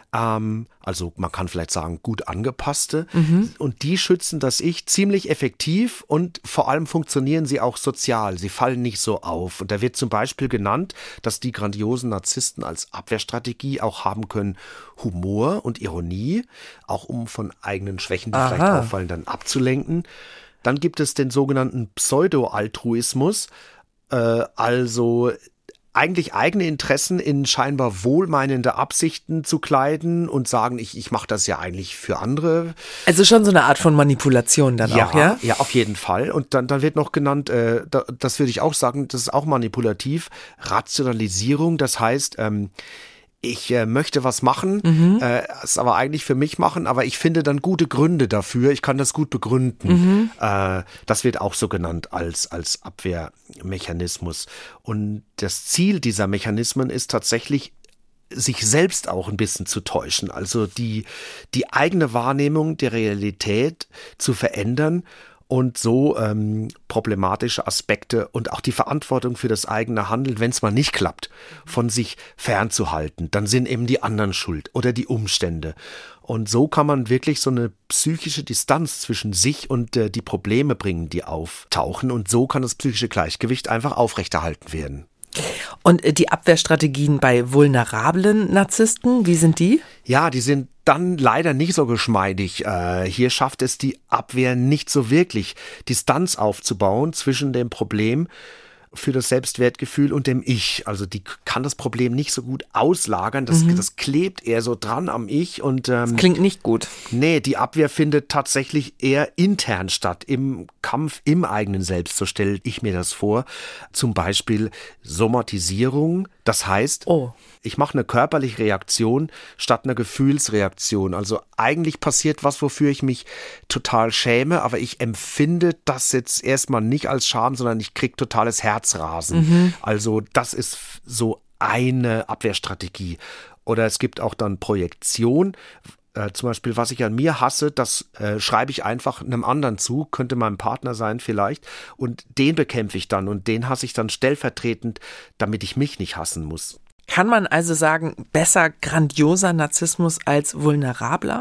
Ähm, also man kann vielleicht sagen, gut angepasste. Mhm. Und die schützen das Ich ziemlich effektiv und vor allem funktionieren sie auch sozial. Sie fallen nicht so auf. Und da wird zum Beispiel genannt, dass die grandiosen Narzissten als Abwehrstrategie auch haben können Humor und Ironie, auch um von eigenen Schwächen, die Aha. vielleicht auffallen, dann abzulenken. Dann gibt es den sogenannten Pseudo-Altruismus, äh, also eigentlich eigene Interessen in scheinbar wohlmeinende Absichten zu kleiden und sagen, ich, ich mache das ja eigentlich für andere. Also schon so eine Art von Manipulation dann ja, auch, ja? Ja, auf jeden Fall. Und dann, dann wird noch genannt, äh, da, das würde ich auch sagen, das ist auch manipulativ, Rationalisierung, das heißt, ähm, ich äh, möchte was machen, mhm. äh, es aber eigentlich für mich machen, aber ich finde dann gute Gründe dafür, ich kann das gut begründen. Mhm. Äh, das wird auch so genannt als, als Abwehrmechanismus. Und das Ziel dieser Mechanismen ist tatsächlich, sich selbst auch ein bisschen zu täuschen, also die, die eigene Wahrnehmung der Realität zu verändern und so ähm, problematische Aspekte und auch die Verantwortung für das eigene Handeln, wenn es mal nicht klappt, von sich fernzuhalten. Dann sind eben die anderen schuld oder die Umstände. Und so kann man wirklich so eine psychische Distanz zwischen sich und äh, die Probleme bringen, die auftauchen. Und so kann das psychische Gleichgewicht einfach aufrechterhalten werden. Und die Abwehrstrategien bei vulnerablen Narzissten, wie sind die? Ja, die sind dann leider nicht so geschmeidig. Äh, hier schafft es die Abwehr nicht so wirklich, Distanz aufzubauen zwischen dem Problem für das Selbstwertgefühl und dem Ich. Also die kann das Problem nicht so gut auslagern. Das, mhm. das klebt eher so dran am Ich. Und, ähm, das klingt nicht gut. Nee, die Abwehr findet tatsächlich eher intern statt, im Kampf im eigenen Selbst. So stelle ich mir das vor. Zum Beispiel Somatisierung. Das heißt, oh. ich mache eine körperliche Reaktion statt einer Gefühlsreaktion. Also eigentlich passiert was, wofür ich mich total schäme, aber ich empfinde das jetzt erstmal nicht als Scham, sondern ich kriege totales Herzrasen. Mhm. Also das ist so eine Abwehrstrategie. Oder es gibt auch dann Projektion. Äh, zum Beispiel, was ich an mir hasse, das äh, schreibe ich einfach einem anderen zu, könnte meinem Partner sein vielleicht, und den bekämpfe ich dann und den hasse ich dann stellvertretend, damit ich mich nicht hassen muss. Kann man also sagen, besser grandioser Narzissmus als vulnerabler?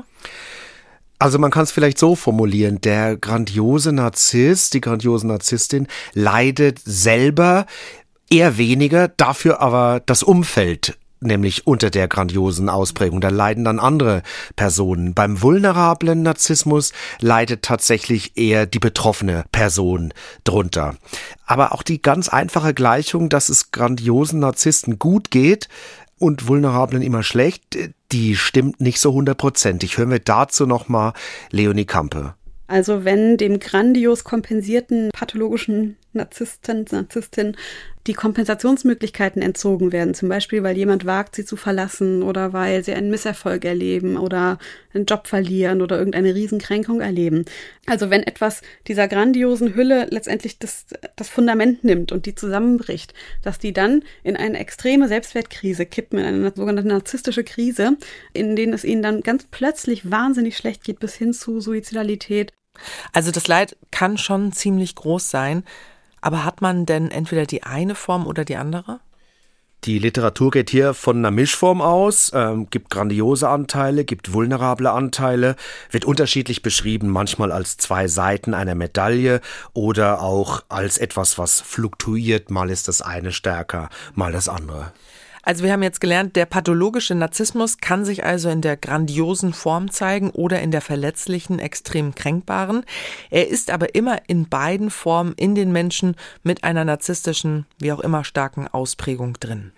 Also man kann es vielleicht so formulieren, der grandiose Narzisst, die grandiose Narzisstin leidet selber eher weniger, dafür aber das Umfeld nämlich unter der grandiosen Ausprägung. Da leiden dann andere Personen. Beim vulnerablen Narzissmus leidet tatsächlich eher die betroffene Person drunter. Aber auch die ganz einfache Gleichung, dass es grandiosen Narzissten gut geht und vulnerablen immer schlecht, die stimmt nicht so hundertprozentig. Hören wir dazu nochmal Leonie Campe. Also wenn dem grandios kompensierten pathologischen Narzissten, Narzisstin die Kompensationsmöglichkeiten entzogen werden, zum Beispiel weil jemand wagt, sie zu verlassen oder weil sie einen Misserfolg erleben oder einen Job verlieren oder irgendeine Riesenkränkung erleben. Also wenn etwas dieser grandiosen Hülle letztendlich das, das Fundament nimmt und die zusammenbricht, dass die dann in eine extreme Selbstwertkrise kippen, in eine sogenannte narzisstische Krise, in denen es ihnen dann ganz plötzlich wahnsinnig schlecht geht bis hin zu Suizidalität. Also das Leid kann schon ziemlich groß sein. Aber hat man denn entweder die eine Form oder die andere? Die Literatur geht hier von einer Mischform aus, ähm, gibt grandiose Anteile, gibt vulnerable Anteile, wird unterschiedlich beschrieben, manchmal als zwei Seiten einer Medaille oder auch als etwas, was fluktuiert, mal ist das eine stärker, mal das andere. Also wir haben jetzt gelernt, der pathologische Narzissmus kann sich also in der grandiosen Form zeigen oder in der verletzlichen, extrem kränkbaren. Er ist aber immer in beiden Formen in den Menschen mit einer narzisstischen, wie auch immer starken Ausprägung drin.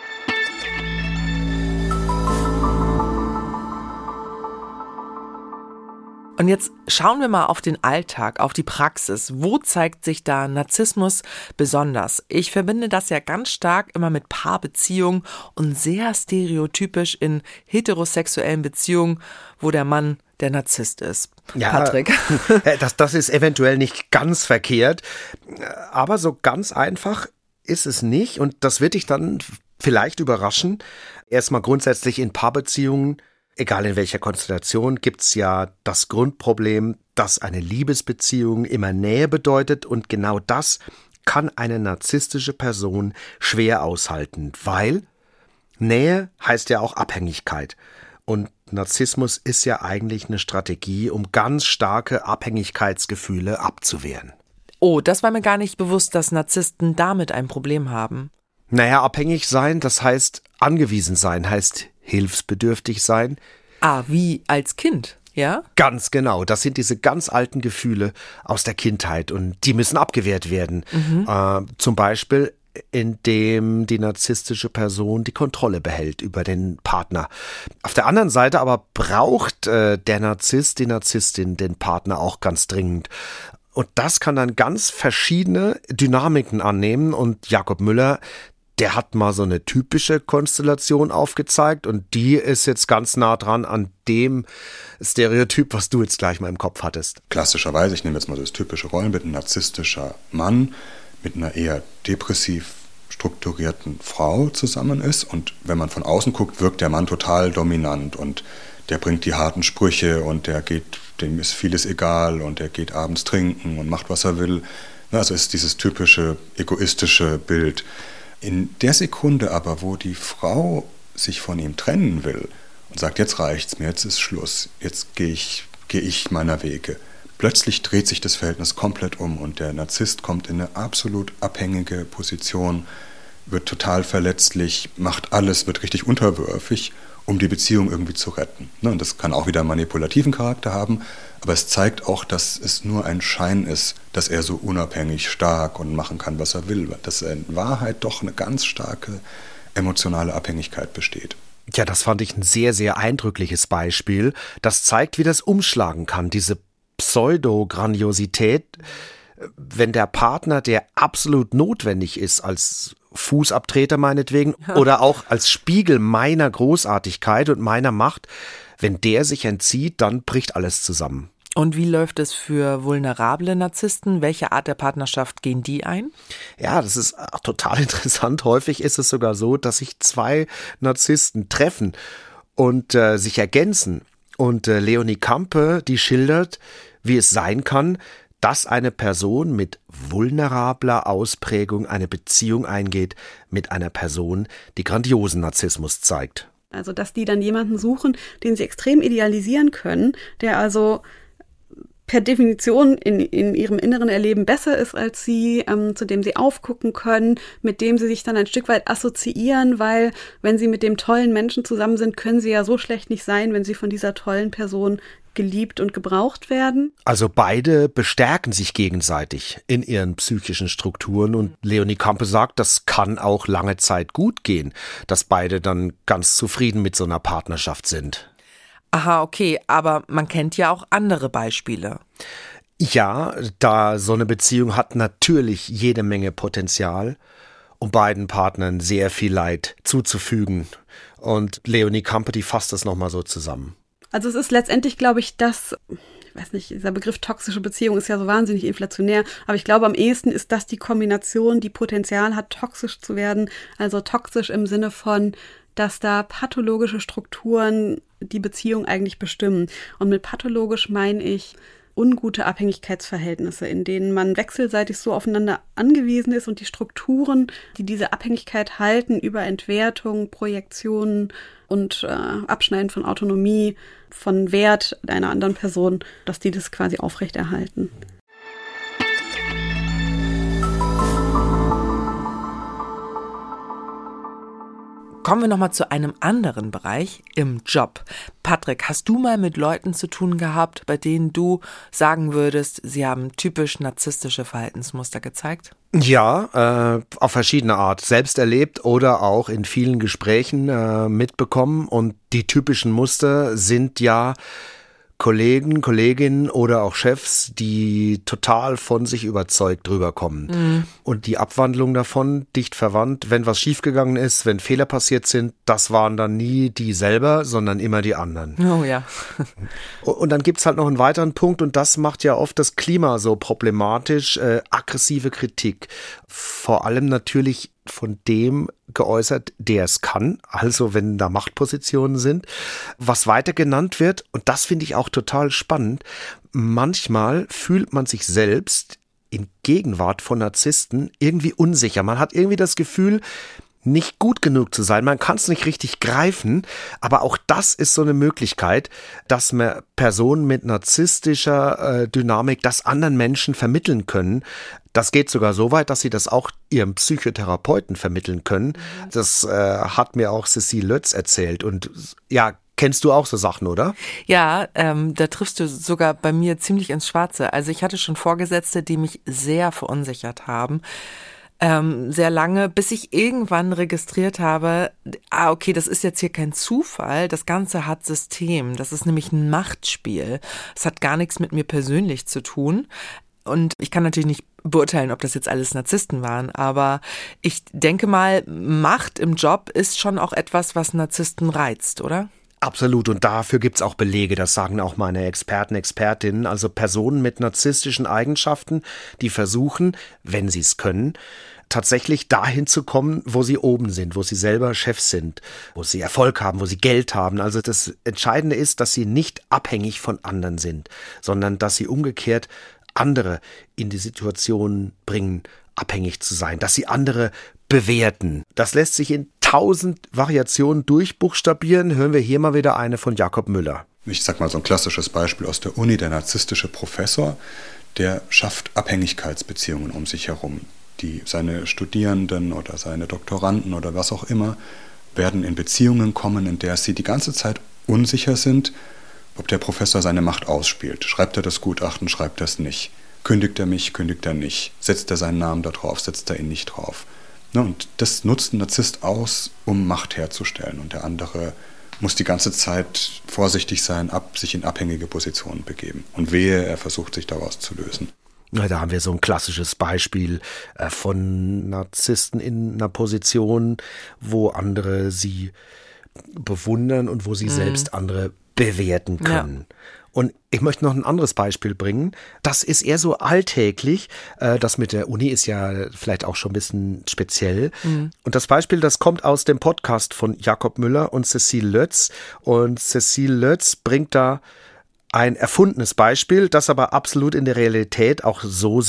Und jetzt schauen wir mal auf den Alltag, auf die Praxis. Wo zeigt sich da Narzissmus besonders? Ich verbinde das ja ganz stark immer mit Paarbeziehungen und sehr stereotypisch in heterosexuellen Beziehungen, wo der Mann der Narzisst ist. Ja, Patrick. Das, das ist eventuell nicht ganz verkehrt, aber so ganz einfach ist es nicht und das wird dich dann vielleicht überraschen. Erstmal grundsätzlich in Paarbeziehungen, egal in welcher Konstellation, gibt's ja das Grundproblem, dass eine Liebesbeziehung immer Nähe bedeutet und genau das kann eine narzisstische Person schwer aushalten, weil Nähe heißt ja auch Abhängigkeit und Narzissmus ist ja eigentlich eine Strategie, um ganz starke Abhängigkeitsgefühle abzuwehren. Oh, das war mir gar nicht bewusst, dass Narzissten damit ein Problem haben. Naja, abhängig sein, das heißt angewiesen sein, heißt hilfsbedürftig sein. Ah, wie als Kind, ja? Ganz genau, das sind diese ganz alten Gefühle aus der Kindheit und die müssen abgewehrt werden. Mhm. Äh, zum Beispiel, indem die narzisstische Person die Kontrolle behält über den Partner. Auf der anderen Seite aber braucht äh, der Narzisst, die Narzisstin den Partner auch ganz dringend. Und das kann dann ganz verschiedene Dynamiken annehmen und Jakob Müller, der hat mal so eine typische Konstellation aufgezeigt und die ist jetzt ganz nah dran an dem Stereotyp, was du jetzt gleich mal im Kopf hattest. Klassischerweise, ich nehme jetzt mal so das typische Rollenbild, ein narzisstischer Mann mit einer eher depressiv strukturierten Frau zusammen ist und wenn man von außen guckt, wirkt der Mann total dominant und der bringt die harten Sprüche und der geht, dem ist vieles egal und der geht abends trinken und macht, was er will. Also ist dieses typische egoistische Bild. In der Sekunde aber, wo die Frau sich von ihm trennen will und sagt, jetzt reicht's mir, jetzt ist Schluss, jetzt gehe ich, gehe ich meiner Wege, plötzlich dreht sich das Verhältnis komplett um und der Narzisst kommt in eine absolut abhängige Position, wird total verletzlich, macht alles, wird richtig unterwürfig, um die Beziehung irgendwie zu retten. Und das kann auch wieder einen manipulativen Charakter haben, aber es zeigt auch, dass es nur ein Schein ist, dass er so unabhängig, stark und machen kann, was er will. Dass in Wahrheit doch eine ganz starke emotionale Abhängigkeit besteht. Ja, das fand ich ein sehr, sehr eindrückliches Beispiel. Das zeigt, wie das umschlagen kann, diese Pseudo-Grandiosität, wenn der Partner, der absolut notwendig ist als Fußabtreter meinetwegen ja. oder auch als Spiegel meiner Großartigkeit und meiner Macht, wenn der sich entzieht, dann bricht alles zusammen. Und wie läuft es für vulnerable Narzissten? Welche Art der Partnerschaft gehen die ein? Ja, das ist total interessant. Häufig ist es sogar so, dass sich zwei Narzissten treffen und äh, sich ergänzen. Und äh, Leonie Campe, die schildert, wie es sein kann, dass eine Person mit vulnerabler Ausprägung eine Beziehung eingeht mit einer Person, die grandiosen Narzissmus zeigt. Also, dass die dann jemanden suchen, den sie extrem idealisieren können, der also per Definition in, in ihrem inneren Erleben besser ist als sie, ähm, zu dem sie aufgucken können, mit dem sie sich dann ein Stück weit assoziieren, weil wenn sie mit dem tollen Menschen zusammen sind, können sie ja so schlecht nicht sein, wenn sie von dieser tollen Person geliebt und gebraucht werden. Also beide bestärken sich gegenseitig in ihren psychischen Strukturen und Leonie Campe sagt, das kann auch lange Zeit gut gehen, dass beide dann ganz zufrieden mit so einer Partnerschaft sind. Aha, okay, aber man kennt ja auch andere Beispiele. Ja, da so eine Beziehung hat natürlich jede Menge Potenzial, um beiden Partnern sehr viel Leid zuzufügen. Und Leonie Campe, die fasst das nochmal so zusammen. Also es ist letztendlich, glaube ich, das, ich weiß nicht, dieser Begriff toxische Beziehung ist ja so wahnsinnig inflationär, aber ich glaube, am ehesten ist das die Kombination, die Potenzial hat, toxisch zu werden. Also toxisch im Sinne von, dass da pathologische Strukturen die Beziehung eigentlich bestimmen. Und mit pathologisch meine ich ungute Abhängigkeitsverhältnisse, in denen man wechselseitig so aufeinander angewiesen ist und die Strukturen, die diese Abhängigkeit halten, über Entwertung, Projektionen und äh, Abschneiden von Autonomie, von Wert einer anderen Person, dass die das quasi aufrechterhalten. Kommen wir nochmal zu einem anderen Bereich, im Job. Patrick, hast du mal mit Leuten zu tun gehabt, bei denen du sagen würdest, sie haben typisch narzisstische Verhaltensmuster gezeigt? Ja, äh, auf verschiedene Art. Selbst erlebt oder auch in vielen Gesprächen äh, mitbekommen. Und die typischen Muster sind ja Kollegen, Kolleginnen oder auch Chefs, die total von sich überzeugt drüber kommen. Mhm. Und die Abwandlung davon, dicht verwandt, wenn was schiefgegangen ist, wenn Fehler passiert sind, das waren dann nie die selber, sondern immer die anderen. Oh ja. Und dann gibt's halt noch einen weiteren Punkt und das macht ja oft das Klima so problematisch, äh, aggressive Kritik. Vor allem natürlich von dem geäußert, der es kann, also wenn da Machtpositionen sind. Was weiter genannt wird, und das finde ich auch total spannend, manchmal fühlt man sich selbst in Gegenwart von Narzissten irgendwie unsicher. Man hat irgendwie das Gefühl, nicht gut genug zu sein. Man kann es nicht richtig greifen, aber auch das ist so eine Möglichkeit, dass man Personen mit narzisstischer äh, Dynamik das anderen Menschen vermitteln können. Das geht sogar so weit, dass sie das auch ihrem Psychotherapeuten vermitteln können. Das äh, hat mir auch Cécile Lötz erzählt. Und ja, kennst du auch so Sachen, oder? Ja, ähm, da triffst du sogar bei mir ziemlich ins Schwarze. Also ich hatte schon Vorgesetzte, die mich sehr verunsichert haben. Ähm, sehr lange, bis ich irgendwann registriert habe, ah, okay, das ist jetzt hier kein Zufall, das Ganze hat System, das ist nämlich ein Machtspiel. Es hat gar nichts mit mir persönlich zu tun. Und ich kann natürlich nicht beurteilen, ob das jetzt alles Narzissten waren, aber ich denke mal, Macht im Job ist schon auch etwas, was Narzissten reizt, oder? Absolut, und dafür gibt's auch Belege, das sagen auch meine Experten, Expertinnen, also Personen mit narzisstischen Eigenschaften, die versuchen, wenn sie es können, tatsächlich dahin zu kommen, wo sie oben sind, wo sie selber Chef sind, wo sie Erfolg haben, wo sie Geld haben. Also das Entscheidende ist, dass sie nicht abhängig von anderen sind, sondern dass sie umgekehrt andere in die Situation bringen, abhängig zu sein, dass sie andere bewerten. Das lässt sich in tausend Variationen durchbuchstabieren. Hören wir hier mal wieder eine von Jakob Müller. Ich sag mal so ein klassisches Beispiel aus der Uni, der narzisstische Professor, der schafft Abhängigkeitsbeziehungen um sich herum. Die, seine Studierenden oder seine Doktoranden oder was auch immer werden in Beziehungen kommen, in der sie die ganze Zeit unsicher sind, ob der Professor seine Macht ausspielt. Schreibt er das Gutachten, schreibt er es nicht? Kündigt er mich, kündigt er nicht? Setzt er seinen Namen da drauf, setzt er ihn nicht drauf? Und das nutzt ein Narzisst aus, um Macht herzustellen. Und der andere muss die ganze Zeit vorsichtig sein, ab, sich in abhängige Positionen begeben. Und wehe, er versucht sich daraus zu lösen. Ja, da haben wir so ein klassisches Beispiel äh, von Narzissten in einer Position, wo andere sie bewundern und wo sie mhm. selbst andere bewerten können. Ja. Und ich möchte noch ein anderes Beispiel bringen. Das ist eher so alltäglich. Das mit der Uni ist ja vielleicht auch schon ein bisschen speziell. Mhm. Und das Beispiel, das kommt aus dem Podcast von Jakob Müller und Cécile Lötz. Und Cécile Lötz bringt da ein erfundenes Beispiel, das aber absolut in der Realität auch so sich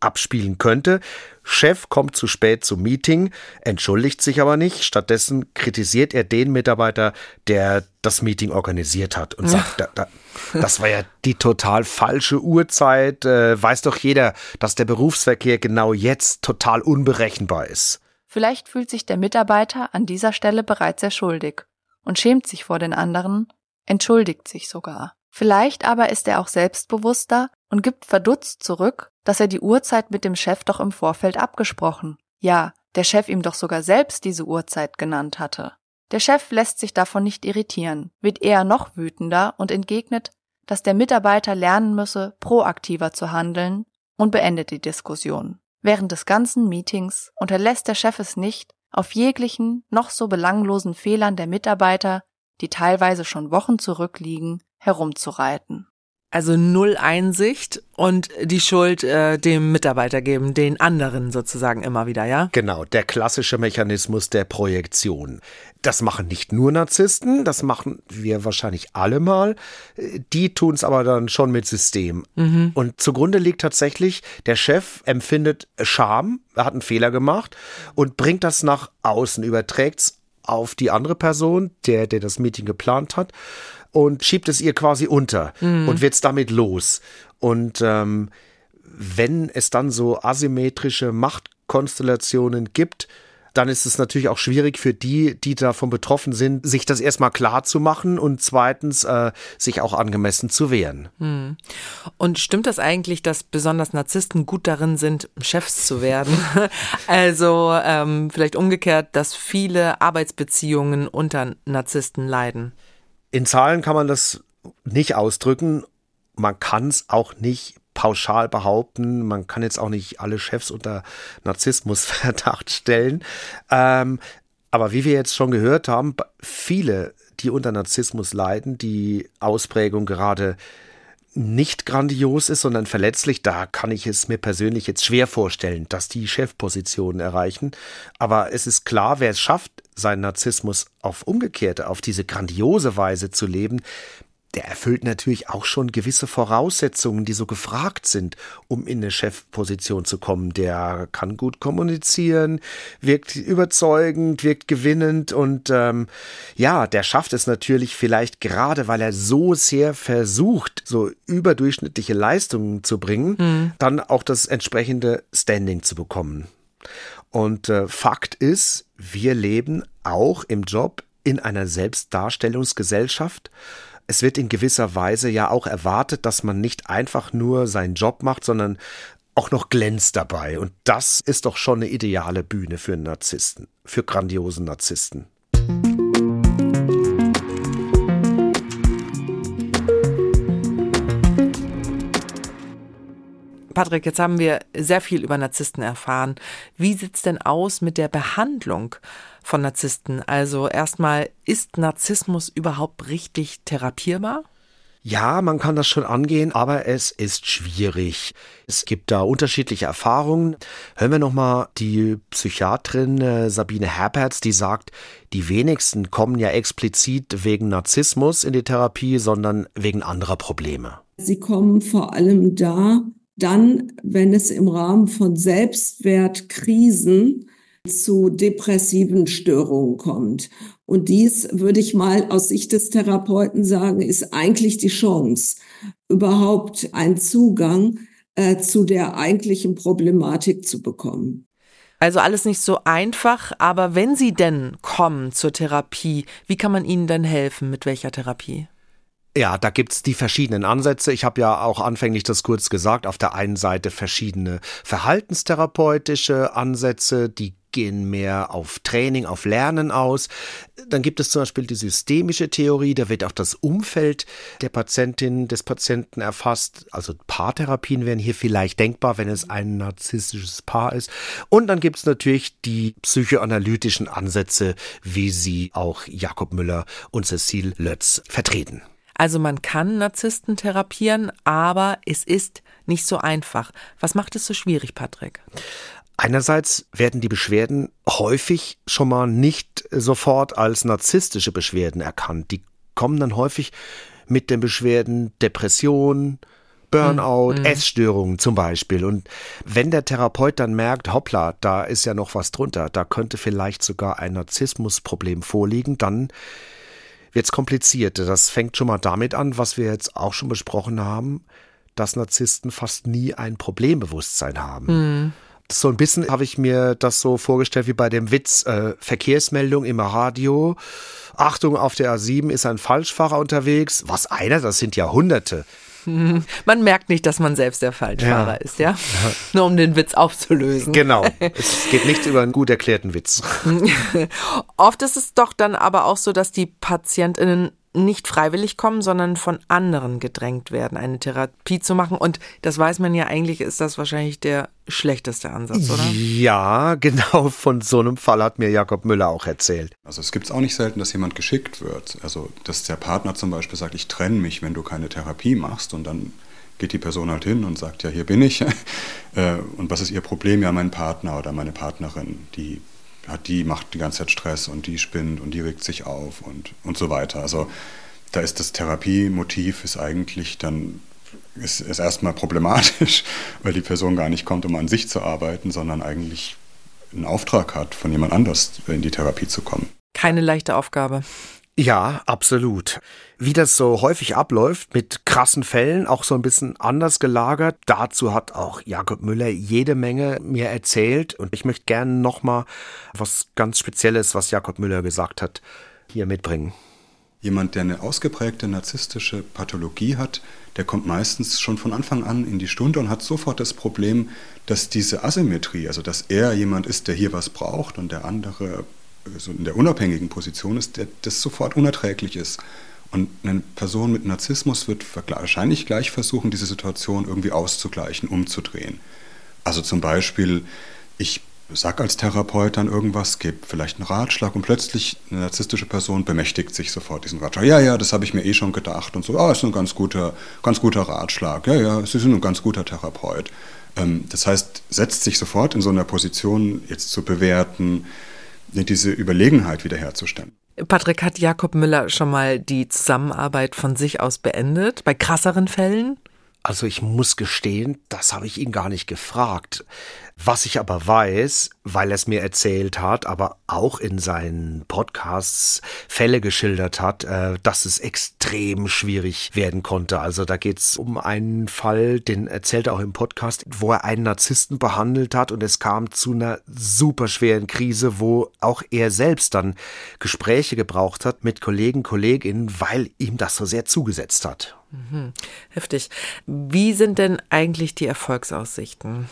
abspielen könnte. Chef kommt zu spät zum Meeting, entschuldigt sich aber nicht. Stattdessen kritisiert er den Mitarbeiter, der das Meeting organisiert hat und sagt, da, da, das war ja die total falsche Uhrzeit. Äh, weiß doch jeder, dass der Berufsverkehr genau jetzt total unberechenbar ist. Vielleicht fühlt sich der Mitarbeiter an dieser Stelle bereits sehr schuldig und schämt sich vor den anderen, entschuldigt sich sogar. Vielleicht aber ist er auch selbstbewusster und gibt verdutzt zurück, dass er die Uhrzeit mit dem Chef doch im Vorfeld abgesprochen. Ja, der Chef ihm doch sogar selbst diese Uhrzeit genannt hatte. Der Chef lässt sich davon nicht irritieren, wird eher noch wütender und entgegnet, dass der Mitarbeiter lernen müsse, proaktiver zu handeln und beendet die Diskussion. Während des ganzen Meetings unterlässt der Chef es nicht, auf jeglichen, noch so belanglosen Fehlern der Mitarbeiter, die teilweise schon Wochen zurückliegen, herumzureiten. Also null Einsicht und die Schuld äh, dem Mitarbeiter geben, den anderen sozusagen immer wieder, ja? Genau, der klassische Mechanismus der Projektion. Das machen nicht nur Narzissten, das machen wir wahrscheinlich alle mal. Die tun es aber dann schon mit System. Mhm. Und zugrunde liegt tatsächlich, der Chef empfindet Scham, er hat einen Fehler gemacht und bringt das nach außen, überträgt es auf die andere Person, der, der das Meeting geplant hat, und schiebt es ihr quasi unter mhm. und wird's damit los. Und ähm, wenn es dann so asymmetrische Machtkonstellationen gibt, dann ist es natürlich auch schwierig für die, die davon betroffen sind, sich das erstmal klar zu machen und zweitens äh, sich auch angemessen zu wehren. Hm. Und stimmt das eigentlich, dass besonders Narzissten gut darin sind, Chefs zu werden? Also ähm, vielleicht umgekehrt, dass viele Arbeitsbeziehungen unter Narzissten leiden? In Zahlen kann man das nicht ausdrücken. Man kann es auch nicht pauschal behaupten. Man kann jetzt auch nicht alle Chefs unter Narzissmusverdacht stellen. Ähm, aber wie wir jetzt schon gehört haben, viele, die unter Narzissmus leiden, die Ausprägung gerade nicht grandios ist, sondern verletzlich, da kann ich es mir persönlich jetzt schwer vorstellen, dass die Chefpositionen erreichen. Aber es ist klar, wer es schafft, seinen Narzissmus auf umgekehrte, auf diese grandiose Weise zu leben, der erfüllt natürlich auch schon gewisse Voraussetzungen, die so gefragt sind, um in eine Chefposition zu kommen. Der kann gut kommunizieren, wirkt überzeugend, wirkt gewinnend und ähm, ja, der schafft es natürlich vielleicht gerade, weil er so sehr versucht, so überdurchschnittliche Leistungen zu bringen, mhm. dann auch das entsprechende Standing zu bekommen. Und äh, Fakt ist, wir leben auch im Job in einer Selbstdarstellungsgesellschaft. Es wird in gewisser Weise ja auch erwartet, dass man nicht einfach nur seinen Job macht, sondern auch noch glänzt dabei. Und das ist doch schon eine ideale Bühne für einen Narzissten, für grandiosen Narzissten. Patrick, jetzt haben wir sehr viel über Narzissten erfahren. Wie sieht's denn aus mit der Behandlung von Narzissten? Also erstmal, ist Narzissmus überhaupt richtig therapierbar? Ja, man kann das schon angehen, aber es ist schwierig. Es gibt da unterschiedliche Erfahrungen. Hören wir nochmal die Psychiatrin äh, Sabine Herpertz, die sagt, die wenigsten kommen ja explizit wegen Narzissmus in die Therapie, sondern wegen anderer Probleme. Sie kommen vor allem da, dann, wenn es im Rahmen von Selbstwertkrisen zu depressiven Störungen kommt. Und dies, würde ich mal aus Sicht des Therapeuten sagen, ist eigentlich die Chance, überhaupt einen Zugang äh, zu der eigentlichen Problematik zu bekommen. Also alles nicht so einfach, aber wenn Sie denn kommen zur Therapie, wie kann man Ihnen denn helfen? Mit welcher Therapie? Ja, da gibt's die verschiedenen Ansätze. Ich habe ja auch anfänglich das kurz gesagt. Auf der einen Seite verschiedene verhaltenstherapeutische Ansätze, die gehen mehr auf Training, auf Lernen aus. Dann gibt es zum Beispiel die systemische Theorie, da wird auch das Umfeld der Patientin, des Patienten erfasst. Also Paartherapien wären hier vielleicht denkbar, wenn es ein narzisstisches Paar ist. Und dann gibt es natürlich die psychoanalytischen Ansätze, wie sie auch Jakob Müller und Cecile Lötz vertreten. Also man kann Narzissten therapieren, aber es ist nicht so einfach. Was macht es so schwierig, Patrick? Einerseits werden die Beschwerden häufig schon mal nicht sofort als narzisstische Beschwerden erkannt. Die kommen dann häufig mit den Beschwerden Depression, Burnout, mhm. Essstörungen zum Beispiel. Und wenn der Therapeut dann merkt, hoppla, da ist ja noch was drunter, da könnte vielleicht sogar ein Narzissmusproblem vorliegen, dann wird es kompliziert. Das fängt schon mal damit an, was wir jetzt auch schon besprochen haben, dass Narzissten fast nie ein Problembewusstsein haben. Mhm. So ein bisschen habe ich mir das so vorgestellt wie bei dem Witz, äh, Verkehrsmeldung im Radio. Achtung, auf der A sieben ist ein Falschfahrer unterwegs. Was einer? Das sind ja Hunderte. Man merkt nicht, dass man selbst der Falschfahrer ja. ist, ja? ja? Nur um den Witz aufzulösen. Genau. Es geht nicht über einen gut erklärten Witz. Oft ist es doch dann aber auch so, dass die PatientInnen nicht freiwillig kommen, sondern von anderen gedrängt werden, eine Therapie zu machen. Und das weiß man ja eigentlich, ist das wahrscheinlich der schlechteste Ansatz, oder? Ja, genau von so einem Fall hat mir Jakob Müller auch erzählt. Also es gibt es auch nicht selten, dass jemand geschickt wird. Also dass der Partner zum Beispiel sagt, ich trenne mich, wenn du keine Therapie machst. Und dann geht die Person halt hin und sagt, ja, hier bin ich. Und was ist ihr Problem? Ja, mein Partner oder meine Partnerin, die hat die macht die ganze Zeit Stress und die spinnt und die regt sich auf und, und so weiter. Also da ist das Therapiemotiv ist eigentlich dann ist, ist erstmal problematisch, weil die Person gar nicht kommt, um an sich zu arbeiten, sondern eigentlich einen Auftrag hat, von jemand anders in die Therapie zu kommen. Keine leichte Aufgabe. Ja, absolut. Wie das so häufig abläuft, mit krassen Fällen, auch so ein bisschen anders gelagert. Dazu hat auch Jakob Müller jede Menge mir erzählt. Und ich möchte gerne nochmal was ganz Spezielles, was Jakob Müller gesagt hat, hier mitbringen. Jemand, der eine ausgeprägte narzisstische Pathologie hat, der kommt meistens schon von Anfang an in die Stunde und hat sofort das Problem, dass diese Asymmetrie, also dass er jemand ist, der hier was braucht und der andere so in der unabhängigen Position ist, der das sofort unerträglich ist. Und eine Person mit Narzissmus wird wahrscheinlich gleich versuchen, diese Situation irgendwie auszugleichen, umzudrehen. Also zum Beispiel, ich sage als Therapeut dann irgendwas, gebe vielleicht einen Ratschlag und plötzlich eine narzisstische Person bemächtigt sich sofort diesen Ratschlag. Ja, ja, das habe ich mir eh schon gedacht und so, ah, ist ein ganz guter, ganz guter Ratschlag. Ja, ja, Sie sind ein ganz guter Therapeut. Ähm, das heißt, setzt sich sofort in so einer Position, jetzt zu bewerten, diese Überlegenheit wiederherzustellen. Patrick, hat Jakob Müller schon mal die Zusammenarbeit von sich aus beendet, bei krasseren Fällen? Also ich muss gestehen, das habe ich ihn gar nicht gefragt. Was ich aber weiß, weil er es mir erzählt hat, aber auch in seinen Podcasts Fälle geschildert hat, äh, dass es extrem schwierig werden konnte. Also da geht es um einen Fall, den erzählt er auch im Podcast, wo er einen Narzissten behandelt hat und es kam zu einer super schweren Krise, wo auch er selbst dann Gespräche gebraucht hat mit Kollegen, Kolleginnen, weil ihm das so sehr zugesetzt hat. Mhm. Heftig. Wie sind denn eigentlich die Erfolgsaussichten?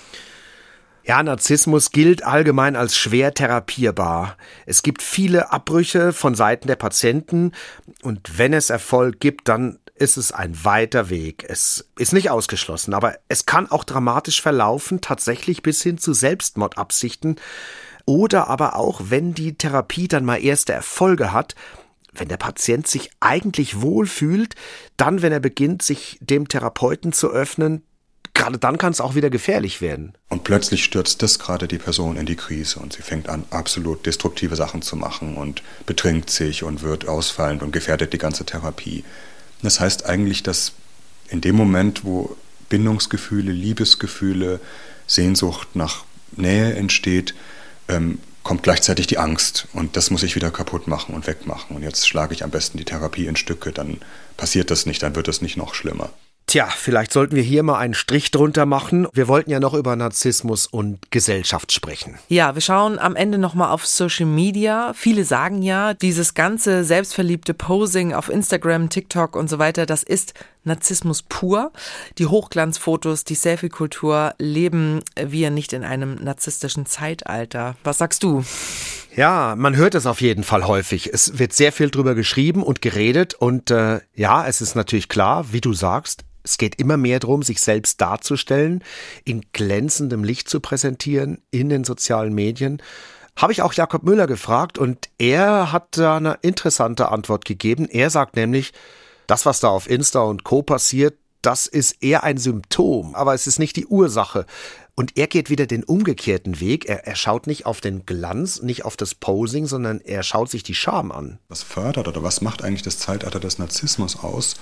Ja, Narzissmus gilt allgemein als schwer therapierbar. Es gibt viele Abbrüche von Seiten der Patienten und wenn es Erfolg gibt, dann ist es ein weiter Weg. Es ist nicht ausgeschlossen, aber es kann auch dramatisch verlaufen, tatsächlich bis hin zu Selbstmordabsichten oder aber auch, wenn die Therapie dann mal erste Erfolge hat, wenn der Patient sich eigentlich wohlfühlt, dann, wenn er beginnt, sich dem Therapeuten zu öffnen, gerade dann kann es auch wieder gefährlich werden. Und plötzlich stürzt das gerade die Person in die Krise und sie fängt an, absolut destruktive Sachen zu machen und betrinkt sich und wird ausfallend und gefährdet die ganze Therapie. Das heißt eigentlich, dass in dem Moment, wo Bindungsgefühle, Liebesgefühle, Sehnsucht nach Nähe entsteht, ähm, kommt gleichzeitig die Angst und das muss ich wieder kaputt machen und wegmachen. Und jetzt schlage ich am besten die Therapie in Stücke, dann passiert das nicht, dann wird es nicht noch schlimmer. Tja, vielleicht sollten wir hier mal einen Strich drunter machen. Wir wollten ja noch über Narzissmus und Gesellschaft sprechen. Ja, wir schauen am Ende nochmal auf Social Media. Viele sagen ja, dieses ganze selbstverliebte Posing auf Instagram, TikTok und so weiter, das ist Narzissmus pur. Die Hochglanzfotos, die Selfie-Kultur leben wir nicht in einem narzisstischen Zeitalter. Was sagst du? Ja, man hört es auf jeden Fall häufig. Es wird sehr viel drüber geschrieben und geredet und äh, ja, es ist natürlich klar, wie du sagst, es geht immer mehr darum, sich selbst darzustellen, in glänzendem Licht zu präsentieren in den sozialen Medien. Habe ich auch Jakob Müller gefragt und er hat da eine interessante Antwort gegeben. Er sagt nämlich, das, was da auf Insta und Co. passiert, das ist eher ein Symptom, aber es ist nicht die Ursache. Und er geht wieder den umgekehrten Weg. Er, er schaut nicht auf den Glanz, nicht auf das Posing, sondern er schaut sich die Scham an. Was fördert oder was macht eigentlich das Zeitalter des Narzissmus aus?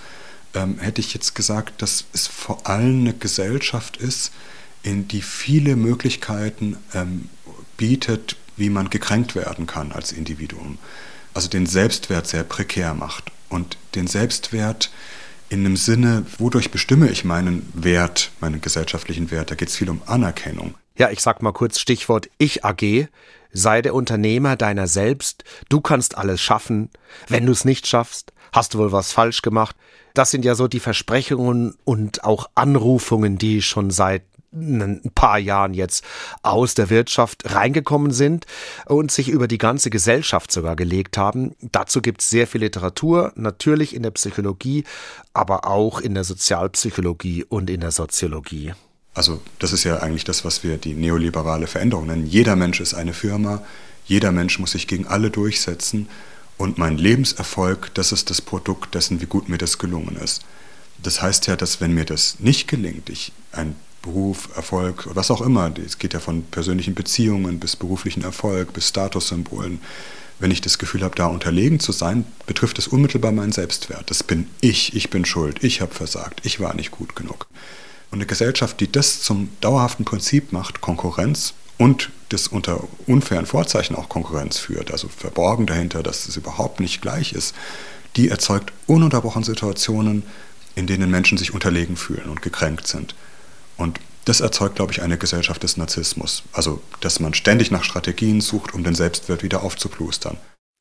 ähm, hätte ich jetzt gesagt, dass es vor allem eine Gesellschaft ist, in die viele Möglichkeiten ähm, bietet, wie man gekränkt werden kann als Individuum. Also den Selbstwert sehr prekär macht und den Selbstwert in einem Sinne, wodurch bestimme ich meinen Wert, meinen gesellschaftlichen Wert, da geht es viel um Anerkennung. Ja, ich sag mal kurz Stichwort Ich A G. Sei der Unternehmer deiner selbst. Du kannst alles schaffen. Wenn du es nicht schaffst, hast du wohl was falsch gemacht. Das sind ja so die Versprechungen und auch Anrufungen, die schon seit ein paar Jahren jetzt aus der Wirtschaft reingekommen sind und sich über die ganze Gesellschaft sogar gelegt haben. Dazu gibt es sehr viel Literatur, natürlich in der Psychologie, aber auch in der Sozialpsychologie und in der Soziologie. Also das ist ja eigentlich das, was wir die neoliberale Veränderung nennen. Jeder Mensch ist eine Firma, jeder Mensch muss sich gegen alle durchsetzen und mein Lebenserfolg, das ist das Produkt dessen, wie gut mir das gelungen ist. Das heißt ja, dass wenn mir das nicht gelingt, ich ein Beruf, Erfolg, was auch immer, es geht ja von persönlichen Beziehungen bis beruflichen Erfolg, bis Statussymbolen. Wenn ich das Gefühl habe, da unterlegen zu sein, betrifft es unmittelbar meinen Selbstwert. Das bin ich, ich bin schuld, ich habe versagt, ich war nicht gut genug. Und eine Gesellschaft, die das zum dauerhaften Prinzip macht, Konkurrenz, und das unter unfairen Vorzeichen auch Konkurrenz führt, also verborgen dahinter, dass es überhaupt nicht gleich ist, die erzeugt ununterbrochen Situationen, in denen Menschen sich unterlegen fühlen und gekränkt sind. Und das erzeugt, glaube ich, eine Gesellschaft des Narzissmus. Also, dass man ständig nach Strategien sucht, um den Selbstwert wieder aufzuplustern.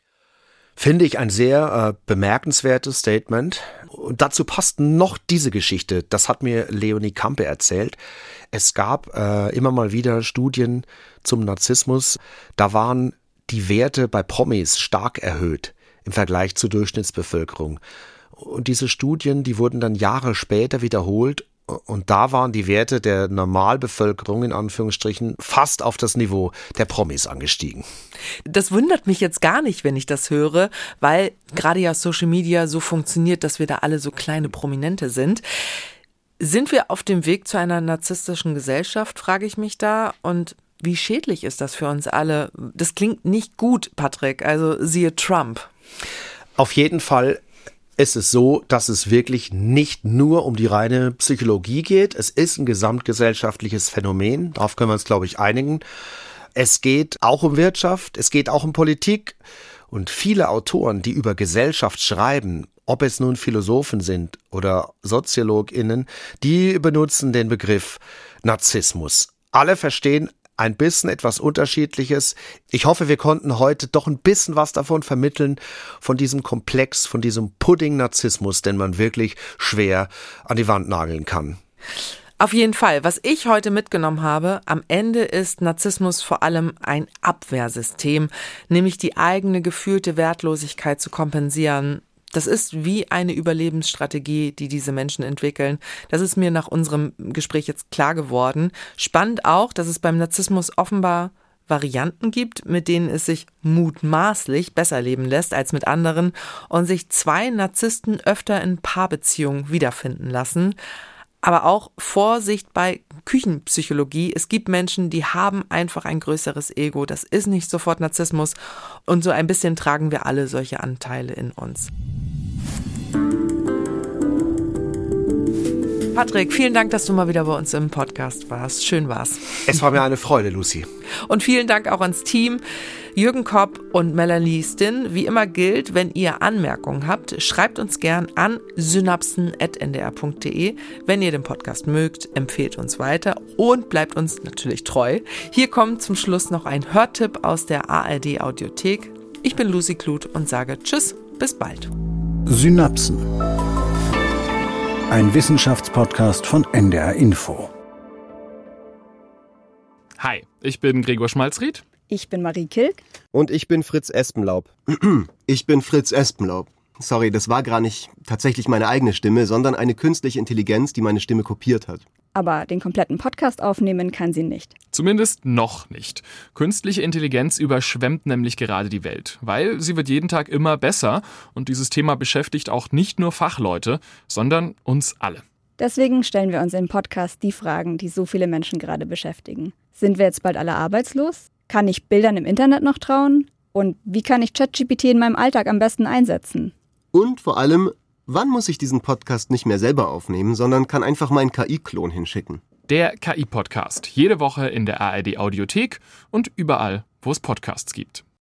Finde ich ein sehr äh, bemerkenswertes Statement. Und dazu passt noch diese Geschichte. Das hat mir Leonie Campe erzählt. Es gab äh, immer mal wieder Studien zum Narzissmus. Da waren die Werte bei Promis stark erhöht im Vergleich zur Durchschnittsbevölkerung. Und diese Studien, die wurden dann Jahre später wiederholt. Und da waren die Werte der Normalbevölkerung in Anführungsstrichen fast auf das Niveau der Promis angestiegen. Das wundert mich jetzt gar nicht, wenn ich das höre, weil gerade ja Social Media so funktioniert, dass wir da alle so kleine Prominente sind. Sind wir auf dem Weg zu einer narzisstischen Gesellschaft, frage ich mich da. Und wie schädlich ist das für uns alle? Das klingt nicht gut, Patrick, also siehe Trump. Auf jeden Fall. Es ist so, dass es wirklich nicht nur um die reine Psychologie geht. Es ist ein gesamtgesellschaftliches Phänomen. Darauf können wir uns, glaube ich, einigen. Es geht auch um Wirtschaft, es geht auch um Politik. Und viele Autoren, die über Gesellschaft schreiben, ob es nun Philosophen sind oder SoziologInnen, die benutzen den Begriff Narzissmus. Alle verstehen ein bisschen etwas Unterschiedliches. Ich hoffe, wir konnten heute doch ein bisschen was davon vermitteln, von diesem Komplex, von diesem Pudding-Narzissmus, den man wirklich schwer an die Wand nageln kann. Auf jeden Fall. Was ich heute mitgenommen habe, am Ende ist Narzissmus vor allem ein Abwehrsystem, nämlich die eigene gefühlte Wertlosigkeit zu kompensieren. Das ist wie eine Überlebensstrategie, die diese Menschen entwickeln. Das ist mir nach unserem Gespräch jetzt klar geworden. Spannend auch, dass es beim Narzissmus offenbar Varianten gibt, mit denen es sich mutmaßlich besser leben lässt als mit anderen und sich zwei Narzissten öfter in Paarbeziehungen wiederfinden lassen. Aber auch Vorsicht bei Küchenpsychologie. Es gibt Menschen, die haben einfach ein größeres Ego. Das ist nicht sofort Narzissmus. Und so ein bisschen tragen wir alle solche Anteile in uns. Patrick, vielen Dank, dass du mal wieder bei uns im Podcast warst. Schön war's. Es war mir eine Freude, Lucy. Und vielen Dank auch ans Team. Jürgen Kopp und Melanie Stinn. Wie immer gilt, wenn ihr Anmerkungen habt, schreibt uns gern an synapsen at n d r punkt d e. Wenn ihr den Podcast mögt, empfehlt uns weiter und bleibt uns natürlich treu. Hier kommt zum Schluss noch ein Hörtipp aus der A R D Audiothek. Ich bin Lucy Kluth und sage Tschüss, bis bald. Synapsen. Ein Wissenschaftspodcast von N D R Info. Hi, ich bin Gregor Schmalzried. Ich bin Marie Kilk. Und ich bin Fritz Espenlaub. Ich bin Fritz Espenlaub. Sorry, das war gar nicht tatsächlich meine eigene Stimme, sondern eine künstliche Intelligenz, die meine Stimme kopiert hat. Aber den kompletten Podcast aufnehmen kann sie nicht. Zumindest noch nicht. Künstliche Intelligenz überschwemmt nämlich gerade die Welt, weil sie wird jeden Tag immer besser und dieses Thema beschäftigt auch nicht nur Fachleute, sondern uns alle. Deswegen stellen wir uns im Podcast die Fragen, die so viele Menschen gerade beschäftigen. Sind wir jetzt bald alle arbeitslos? Kann ich Bildern im Internet noch trauen? Und wie kann ich ChatGPT in meinem Alltag am besten einsetzen? Und vor allem, Wann muss ich diesen Podcast nicht mehr selber aufnehmen, sondern kann einfach meinen K I-Klon hinschicken? Der K I-Podcast. Jede Woche in der A R D-Audiothek und überall, wo es Podcasts gibt.